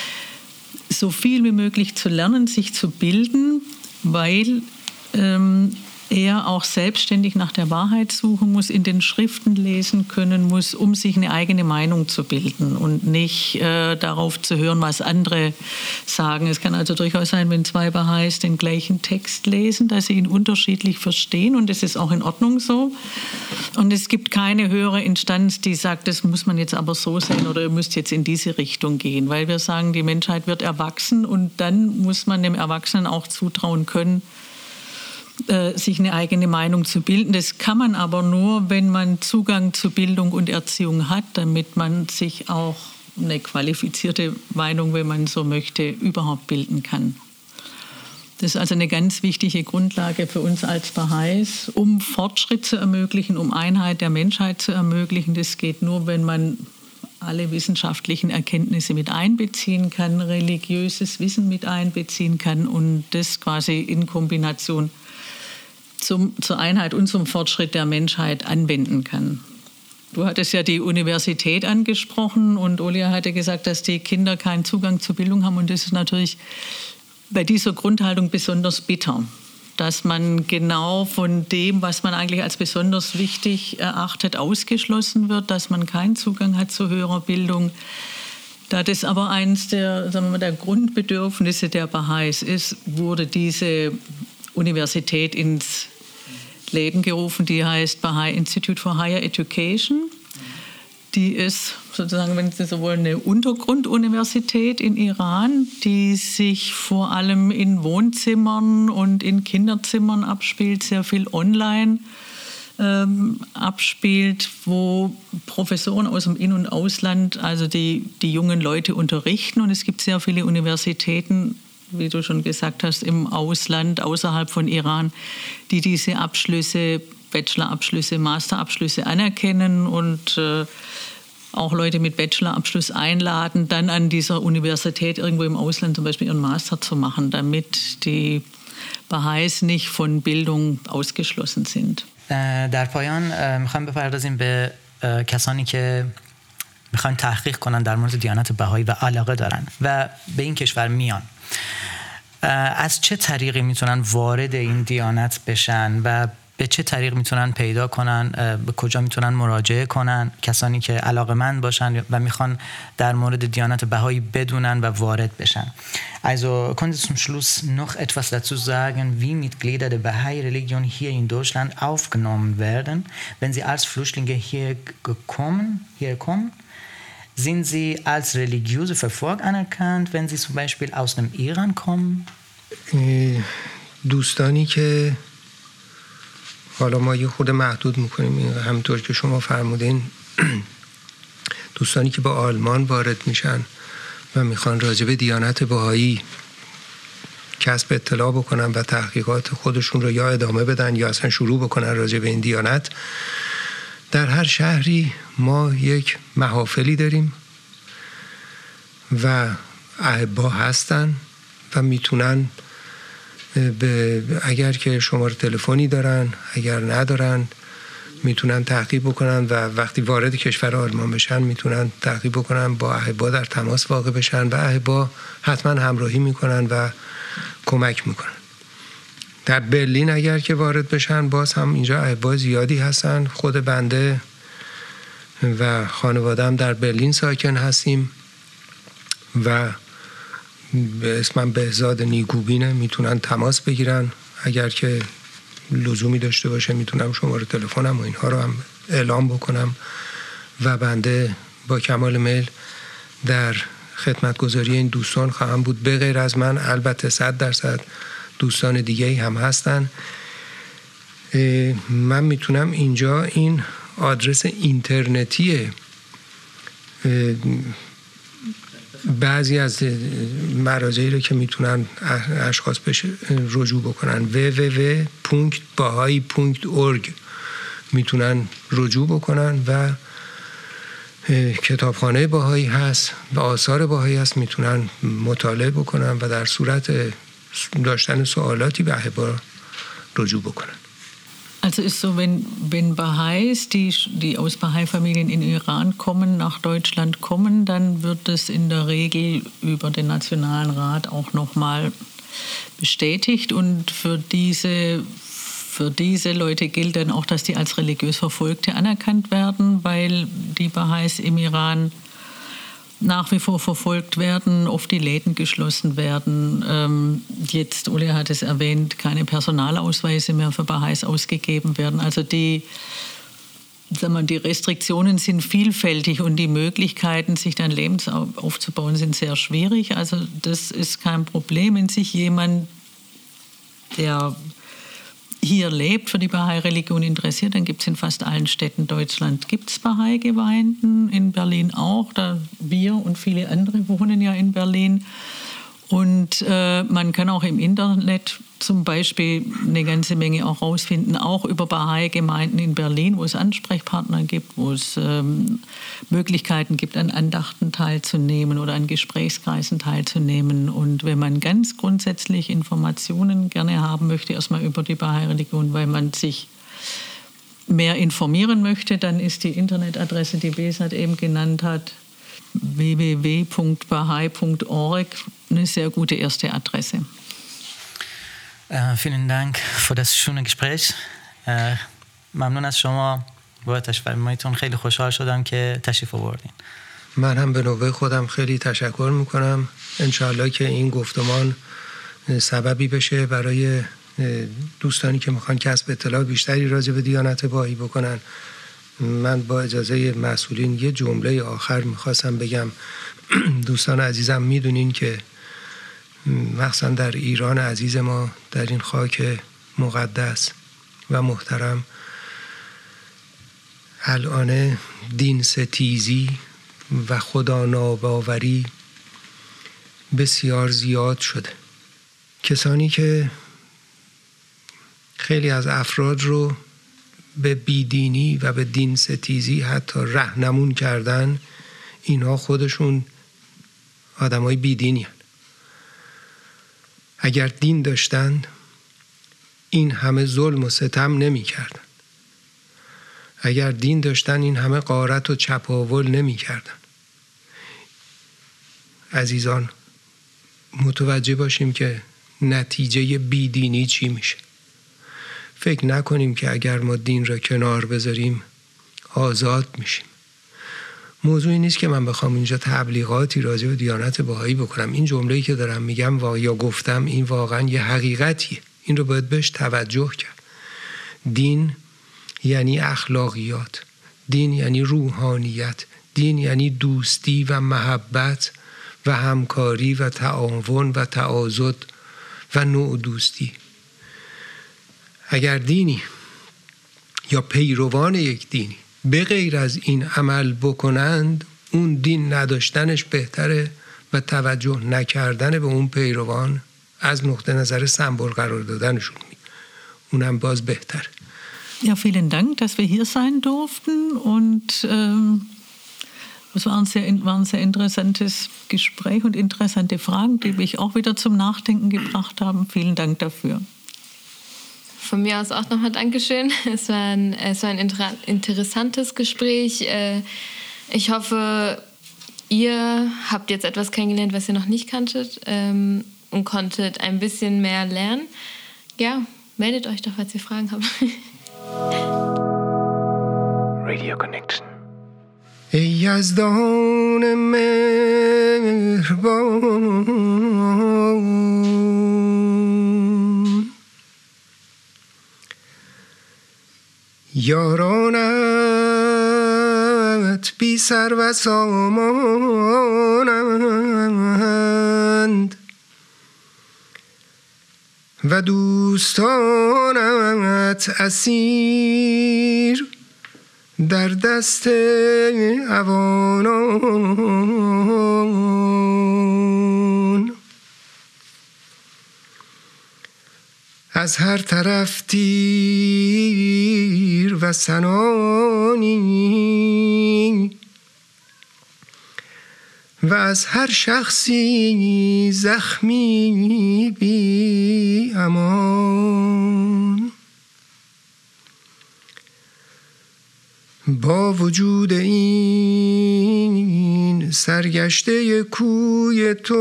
so viel wie möglich zu lernen, sich zu bilden, weil ähm, er auch selbstständig nach der Wahrheit suchen muss, in den Schriften lesen können muss, um sich eine eigene Meinung zu bilden und nicht äh, darauf zu hören, was andere sagen. Es kann also durchaus sein, wenn zwei Bahais den gleichen Text lesen, dass sie ihn unterschiedlich verstehen, und das ist auch in Ordnung so. Und es gibt keine höhere Instanz, die sagt, das muss man jetzt aber so sehen oder ihr müsst jetzt in diese Richtung gehen, weil wir sagen, die Menschheit wird erwachsen und dann muss man dem Erwachsenen auch zutrauen können, sich eine eigene Meinung zu bilden. Das kann man aber nur, wenn man Zugang zu Bildung und Erziehung hat, damit man sich auch eine qualifizierte Meinung, wenn man so möchte, überhaupt bilden kann. Das ist also eine ganz wichtige Grundlage für uns als Bahais, um Fortschritt zu ermöglichen, um Einheit der Menschheit zu ermöglichen. Das geht nur, wenn man alle wissenschaftlichen Erkenntnisse mit einbeziehen kann, religiöses Wissen mit einbeziehen kann und das quasi in Kombination Zum, zur Einheit und zum Fortschritt der Menschheit anwenden kann. Du hattest ja die Universität angesprochen und Olia hatte gesagt, dass die Kinder keinen Zugang zur Bildung haben, und das ist natürlich bei dieser Grundhaltung besonders bitter, dass man genau von dem, was man eigentlich als besonders wichtig erachtet, ausgeschlossen wird, dass man keinen Zugang hat zu höherer Bildung. Da das aber eines der, sagen wir mal, der Grundbedürfnisse der Bahais ist, wurde diese Universität ins Leben gerufen, die heißt Bahai Institute for Higher Education. Die ist sozusagen, wenn Sie so wollen, eine Untergrunduniversität in Iran, die sich vor allem in Wohnzimmern und in Kinderzimmern abspielt, sehr viel online ähm, abspielt, wo Professoren aus dem In- und Ausland also die, die jungen Leute unterrichten. Und es gibt sehr viele Universitäten, wie du schon gesagt hast, im Ausland, außerhalb von Iran, die diese Abschlüsse, Bachelorabschlüsse, Masterabschlüsse anerkennen und äh, auch Leute mit Bachelorabschluss einladen, dann an dieser Universität irgendwo im Ausland zum Beispiel ihren Master zu machen, damit die Bahais nicht von Bildung ausgeschlossen sind. در پایان میخوایم بپردازیم به کسانی که میخوان تحقیق کنن در مورد دیانت بهایی و علاقه دارن و به این کشور میان. از چه طریقی میتونن وارد این دیانت بشن و به چه طریق میتونن پیدا کنن، به کجا میتونن مراجعه کنن کسانی که علاقه‌مند باشن و میخوان در مورد دیانت بهایی بدونن و وارد بشن. Also können Sie zum Schluss noch etwas dazu sagen, wie Mitglieder der Bahai-Religion hier in Deutschland aufgenommen werden, wenn sie als Flüchtlinge hier gekommen, hier kommen? Sind sie als religiöse verfolgt anerkannt, wenn sie zum Beispiel aus dem Iran kommen? دوستانی که حالا ما یه خود محدود میکنیم، همونطور که شما فرمودین، دوستانی که با آلمان وارد میشن و میخوان راجع به دیانت بهایی کسب اطلاع بکنن و تحقیقات خودشون رو یا ادامه بدن یا اصلا شروع بکنن راجع به این دیانت، در هر شهری ما یک محافلی داریم و احبا هستن و میتونن به اگر که شماره تلفنی دارن، اگر ندارن میتونن تحقیق بکنن و وقتی وارد کشور آلمان بشن میتونن تحقیق بکنن، با احبا در تماس واقع بشن و احبا حتما همراهی میکنن و کمک میکنن. در برلین اگر که وارد بشن باز هم اینجا احبا زیادی هستن. خود بنده و خانواده‌ام در برلین ساکن هستیم و به اسمم بهزاد نیکوبینه، میتونن تماس بگیرن. اگر که لزومی داشته باشه میتونم شماره تلفنم و اینها رو هم اعلام بکنم و بنده با کمال میل در خدمتگزاری این دوستان خواهم بود. به غیر از من البته صد درصد دوستان دیگه هم هستن. من میتونم اینجا این آدرس اینترنتی بعضی از مراجعی رو که میتونن اشخاص بشه رجوع بکنن دبلیو دبلیو دبلیو دات bahai دات org میتونن رجوع بکنن و کتابخانه باهایی هست و آثار باهایی هست، میتونن مطالعه بکنن و در صورت داشتن سوالاتی به احبا رجوع بکنن. Also ist so, wenn, wenn Baha'is, die, die aus Bahai-Familien in Iran kommen, nach Deutschland kommen, dann wird es in der Regel über den Nationalen Rat auch nochmal bestätigt. Und für diese, für diese Leute gilt dann auch, dass die als religiös Verfolgte anerkannt werden, weil die Baha'is im Iran nach wie vor verfolgt werden, oft die Läden geschlossen werden. Ähm, jetzt, Uli hat es erwähnt, keine Personalausweise mehr für Baha'is ausgegeben werden. Also die, sagen wir, die Restriktionen sind vielfältig und die Möglichkeiten, sich dann Leben aufzubauen, sind sehr schwierig. Also das ist kein Problem, wenn sich jemand, der hier lebt, für die Bahai-Religion interessiert, dann gibt es in fast allen Städten Deutschland gibt's Bahai-Gemeinden, in Berlin auch, da wir und viele andere wohnen ja in Berlin. Und äh, man kann auch im Internet zum Beispiel eine ganze Menge auch rausfinden, auch über Bahai-Gemeinden in Berlin, wo es Ansprechpartner gibt, wo es ähm, Möglichkeiten gibt, an Andachten teilzunehmen oder an Gesprächskreisen teilzunehmen. Und wenn man ganz grundsätzlich Informationen gerne haben möchte, erstmal über die Bahai-Religion, weil man sich mehr informieren möchte, dann ist die Internetadresse, die Behzad eben genannt hat, w w w punkt bahai punkt org, eine sehr gute erste Adresse. Uh, vielen Dank für das schöne Gespräch. Uh, ممنون از شما. با تشکرتون خیلی خوشحال شدم که تشریف آوردین. من هم به نوبه خودم خیلی تشکر میکنم. انشاءالله که این گفتمان سببی بشه برای دوستانی که میخوان کسب اطلاع بیشتری راجع به دیانت بهایی بکنن. من با اجازه مسئولین یه جمله آخر میخواستم بگم. دوستان عزیزم میدونین که مخصوصا در ایران عزیز ما، در این خاک مقدس و محترم، الان دین ستیزی و خدا ناباوری بسیار زیاد شده. کسانی که خیلی از افراد رو به بیدینی و به دین ستیزی حتی راهنمون کردن، اینها خودشون آدمای بیدینی هستند. اگر دین داشتند این همه ظلم و ستم نمی کردن. اگر دین داشتن این همه غارت و چپاول نمی کردن. عزیزان متوجه باشیم که نتیجه بیدینی چی میشه. فکر نکنیم که اگر ما دین را کنار بذاریم آزاد میشیم. موضوعی نیست که من بخوام اینجا تبلیغاتی راجع به دیانت بهایی بکنم. این جمله‌ای که دارم میگم و یا گفتم این واقعا یه حقیقتیه. این رو باید بهش توجه کرد. دین یعنی اخلاقیات، دین یعنی روحانیت، دین یعنی دوستی و محبت و همکاری و تعاون و تعاضد و نوع دوستی. اگر دینی یا پیروان یک دینی به غیر از این عمل بکنند، اون دین نداشتنش بهتره و توجه نکردن به اون پیروان از نقطه نظر سمبل قرار دادنشون اونم باز بهتره. Ja, vielen Dank, dass wir hier sein durften und ähm, es war ein, sehr, war ein sehr interessantes Gespräch und interessante Fragen, die mich auch wieder zum Nachdenken gebracht haben. Vielen Dank dafür. von mir aus auch nochmal Dankeschön. Es war ein, es war ein inter- interessantes Gespräch. Äh, ich hoffe, ihr habt jetzt etwas kennengelernt, was ihr noch nicht kanntet ähm, und konntet ein bisschen mehr lernen. Ja, meldet euch doch, falls ihr Fragen habt. Radio Connection. ای یزدان مهربان یارانت بی سر و سامانند و دوستانت اسیر در دست عوانان از هر طرف تیر و سنانی و از هر شخصی زخمی بی امان با وجود این سرگشته کوی تو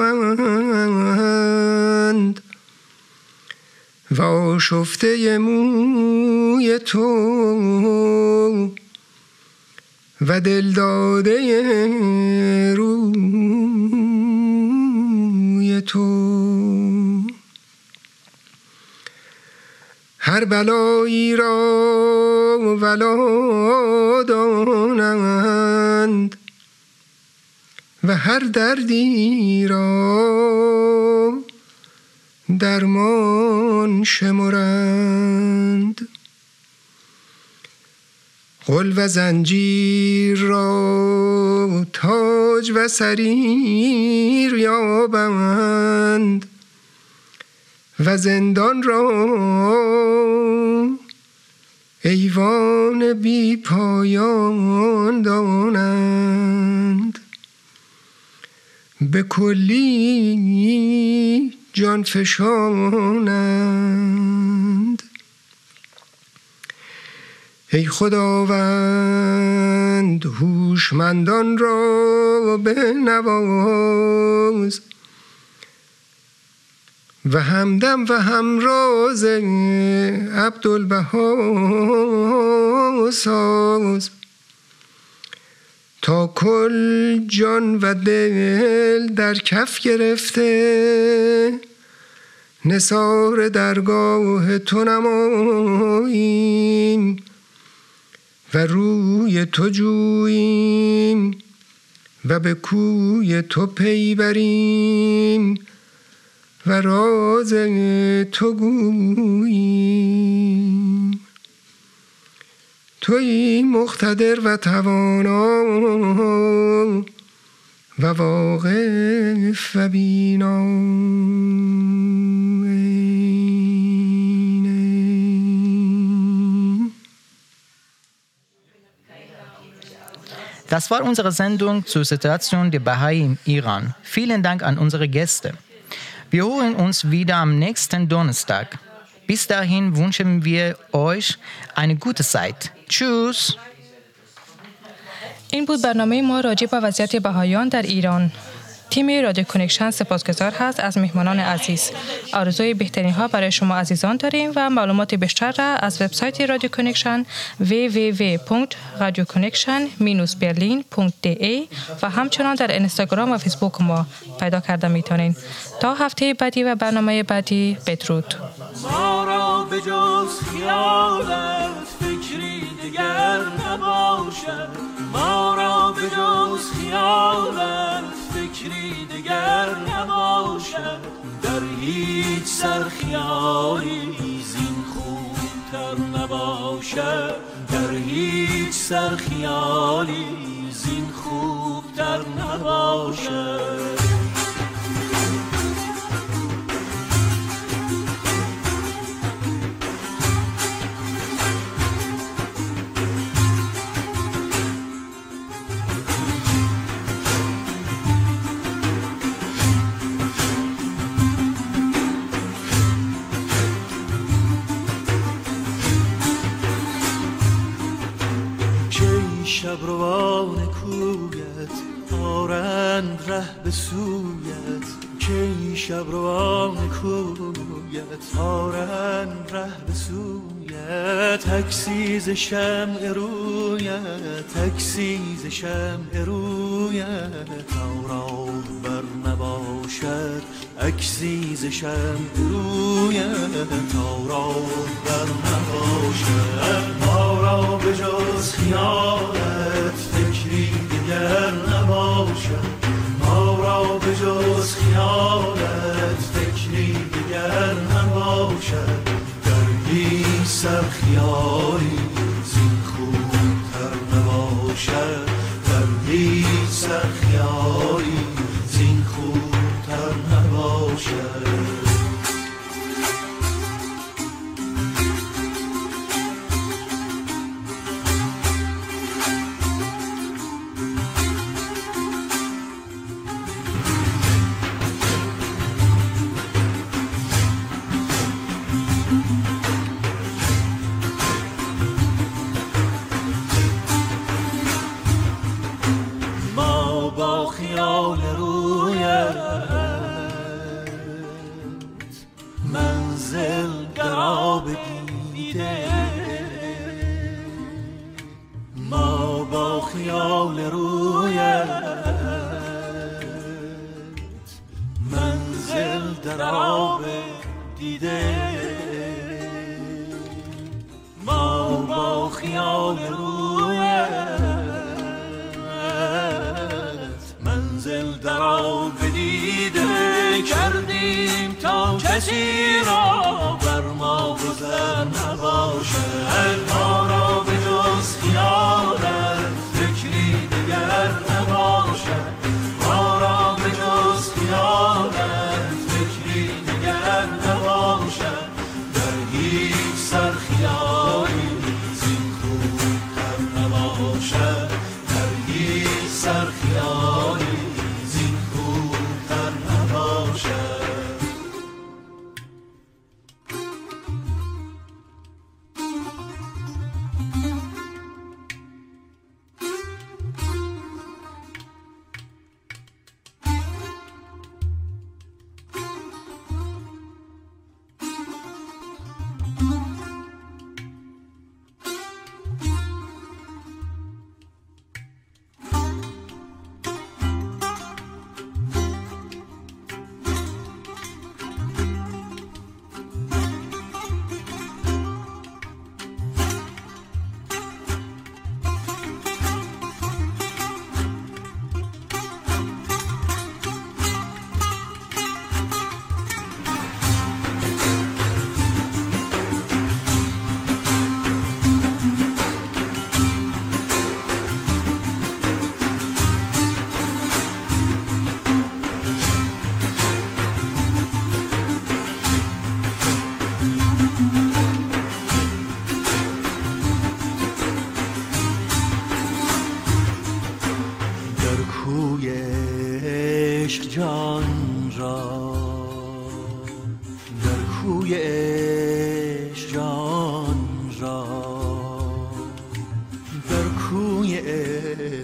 اند و آشفته موی تو و دلداده روی تو هر بلایی را ولا دانند و هر دردی را درمان شمرند غل و زنجیر را تاج و سریر یابند و زندان را ایوان بی پایان دانند به کلی جان فشانند ای خداوند هوشمندان را بنواز و همدم و همراز عبدالبها ساز تا کل جان و دل در کف گرفته نثار درگاه تو نماییم و روی تو جوییم و به کوی تو پی بریم و راز تو گوییم تویی مقتدر و توانا و واقف و بینا Das war unsere Sendung zur Situation der Bahai im Iran. Vielen Dank an unsere Gäste. Wir hören uns wieder am nächsten Donnerstag. Bis dahin wünschen wir euch eine gute Zeit. Tschüss. این بود برنامه ما راجع به وضعیت بهائیان در ایران. تیم رادیو کانکشن سپاسگزار هست از مهمانان عزیز. آرزوی بهترین ها برای شما عزیزان داریم و معلومات بیشتر را از وبسایت رادیو کانکشن دبلیو دبلیو دبلیو دات رادیو کانکشن برلین دات دی ای و همچنان در اینستاگرام و فیسبوک ما پیدا کرده میتونین. تا هفته بعدی و برنامه بعدی بدرود. ما را به جز خیالت فکری دیگر نباشد، ما را به جز خیالت فکری دیگر نباشد، در هیچ سرخیالی زین خوبتر نباشد، در هیچ سرخیالی زین خوبتر نباشد. شب روان کویت آرند ره به سویت کی شب روان کویت آرند ره به سویت تکسیز شمع رویت تکسیز شمع رویت تورا بر نباشد اکسیز شمع رویت تورا بر نباشد ما را به جز خیالت فکری دیگر نباشد ما را به جز خیالت فکری دیگر نباشد در بی سر خیالی زین خوبتر نباشد در بی سر خیالی زین خوبتر نباشد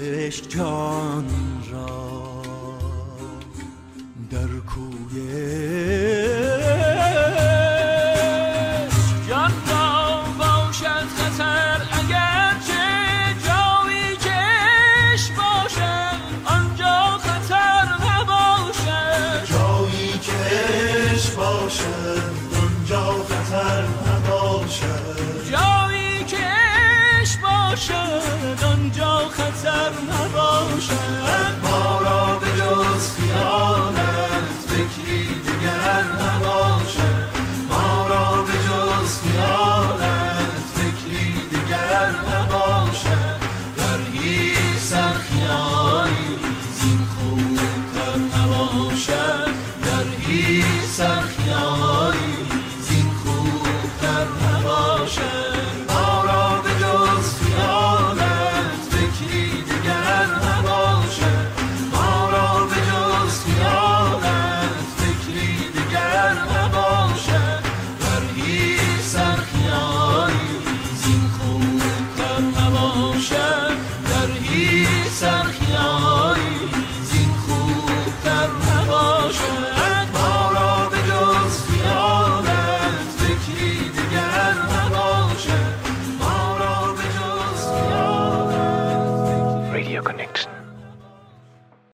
جان را در کوی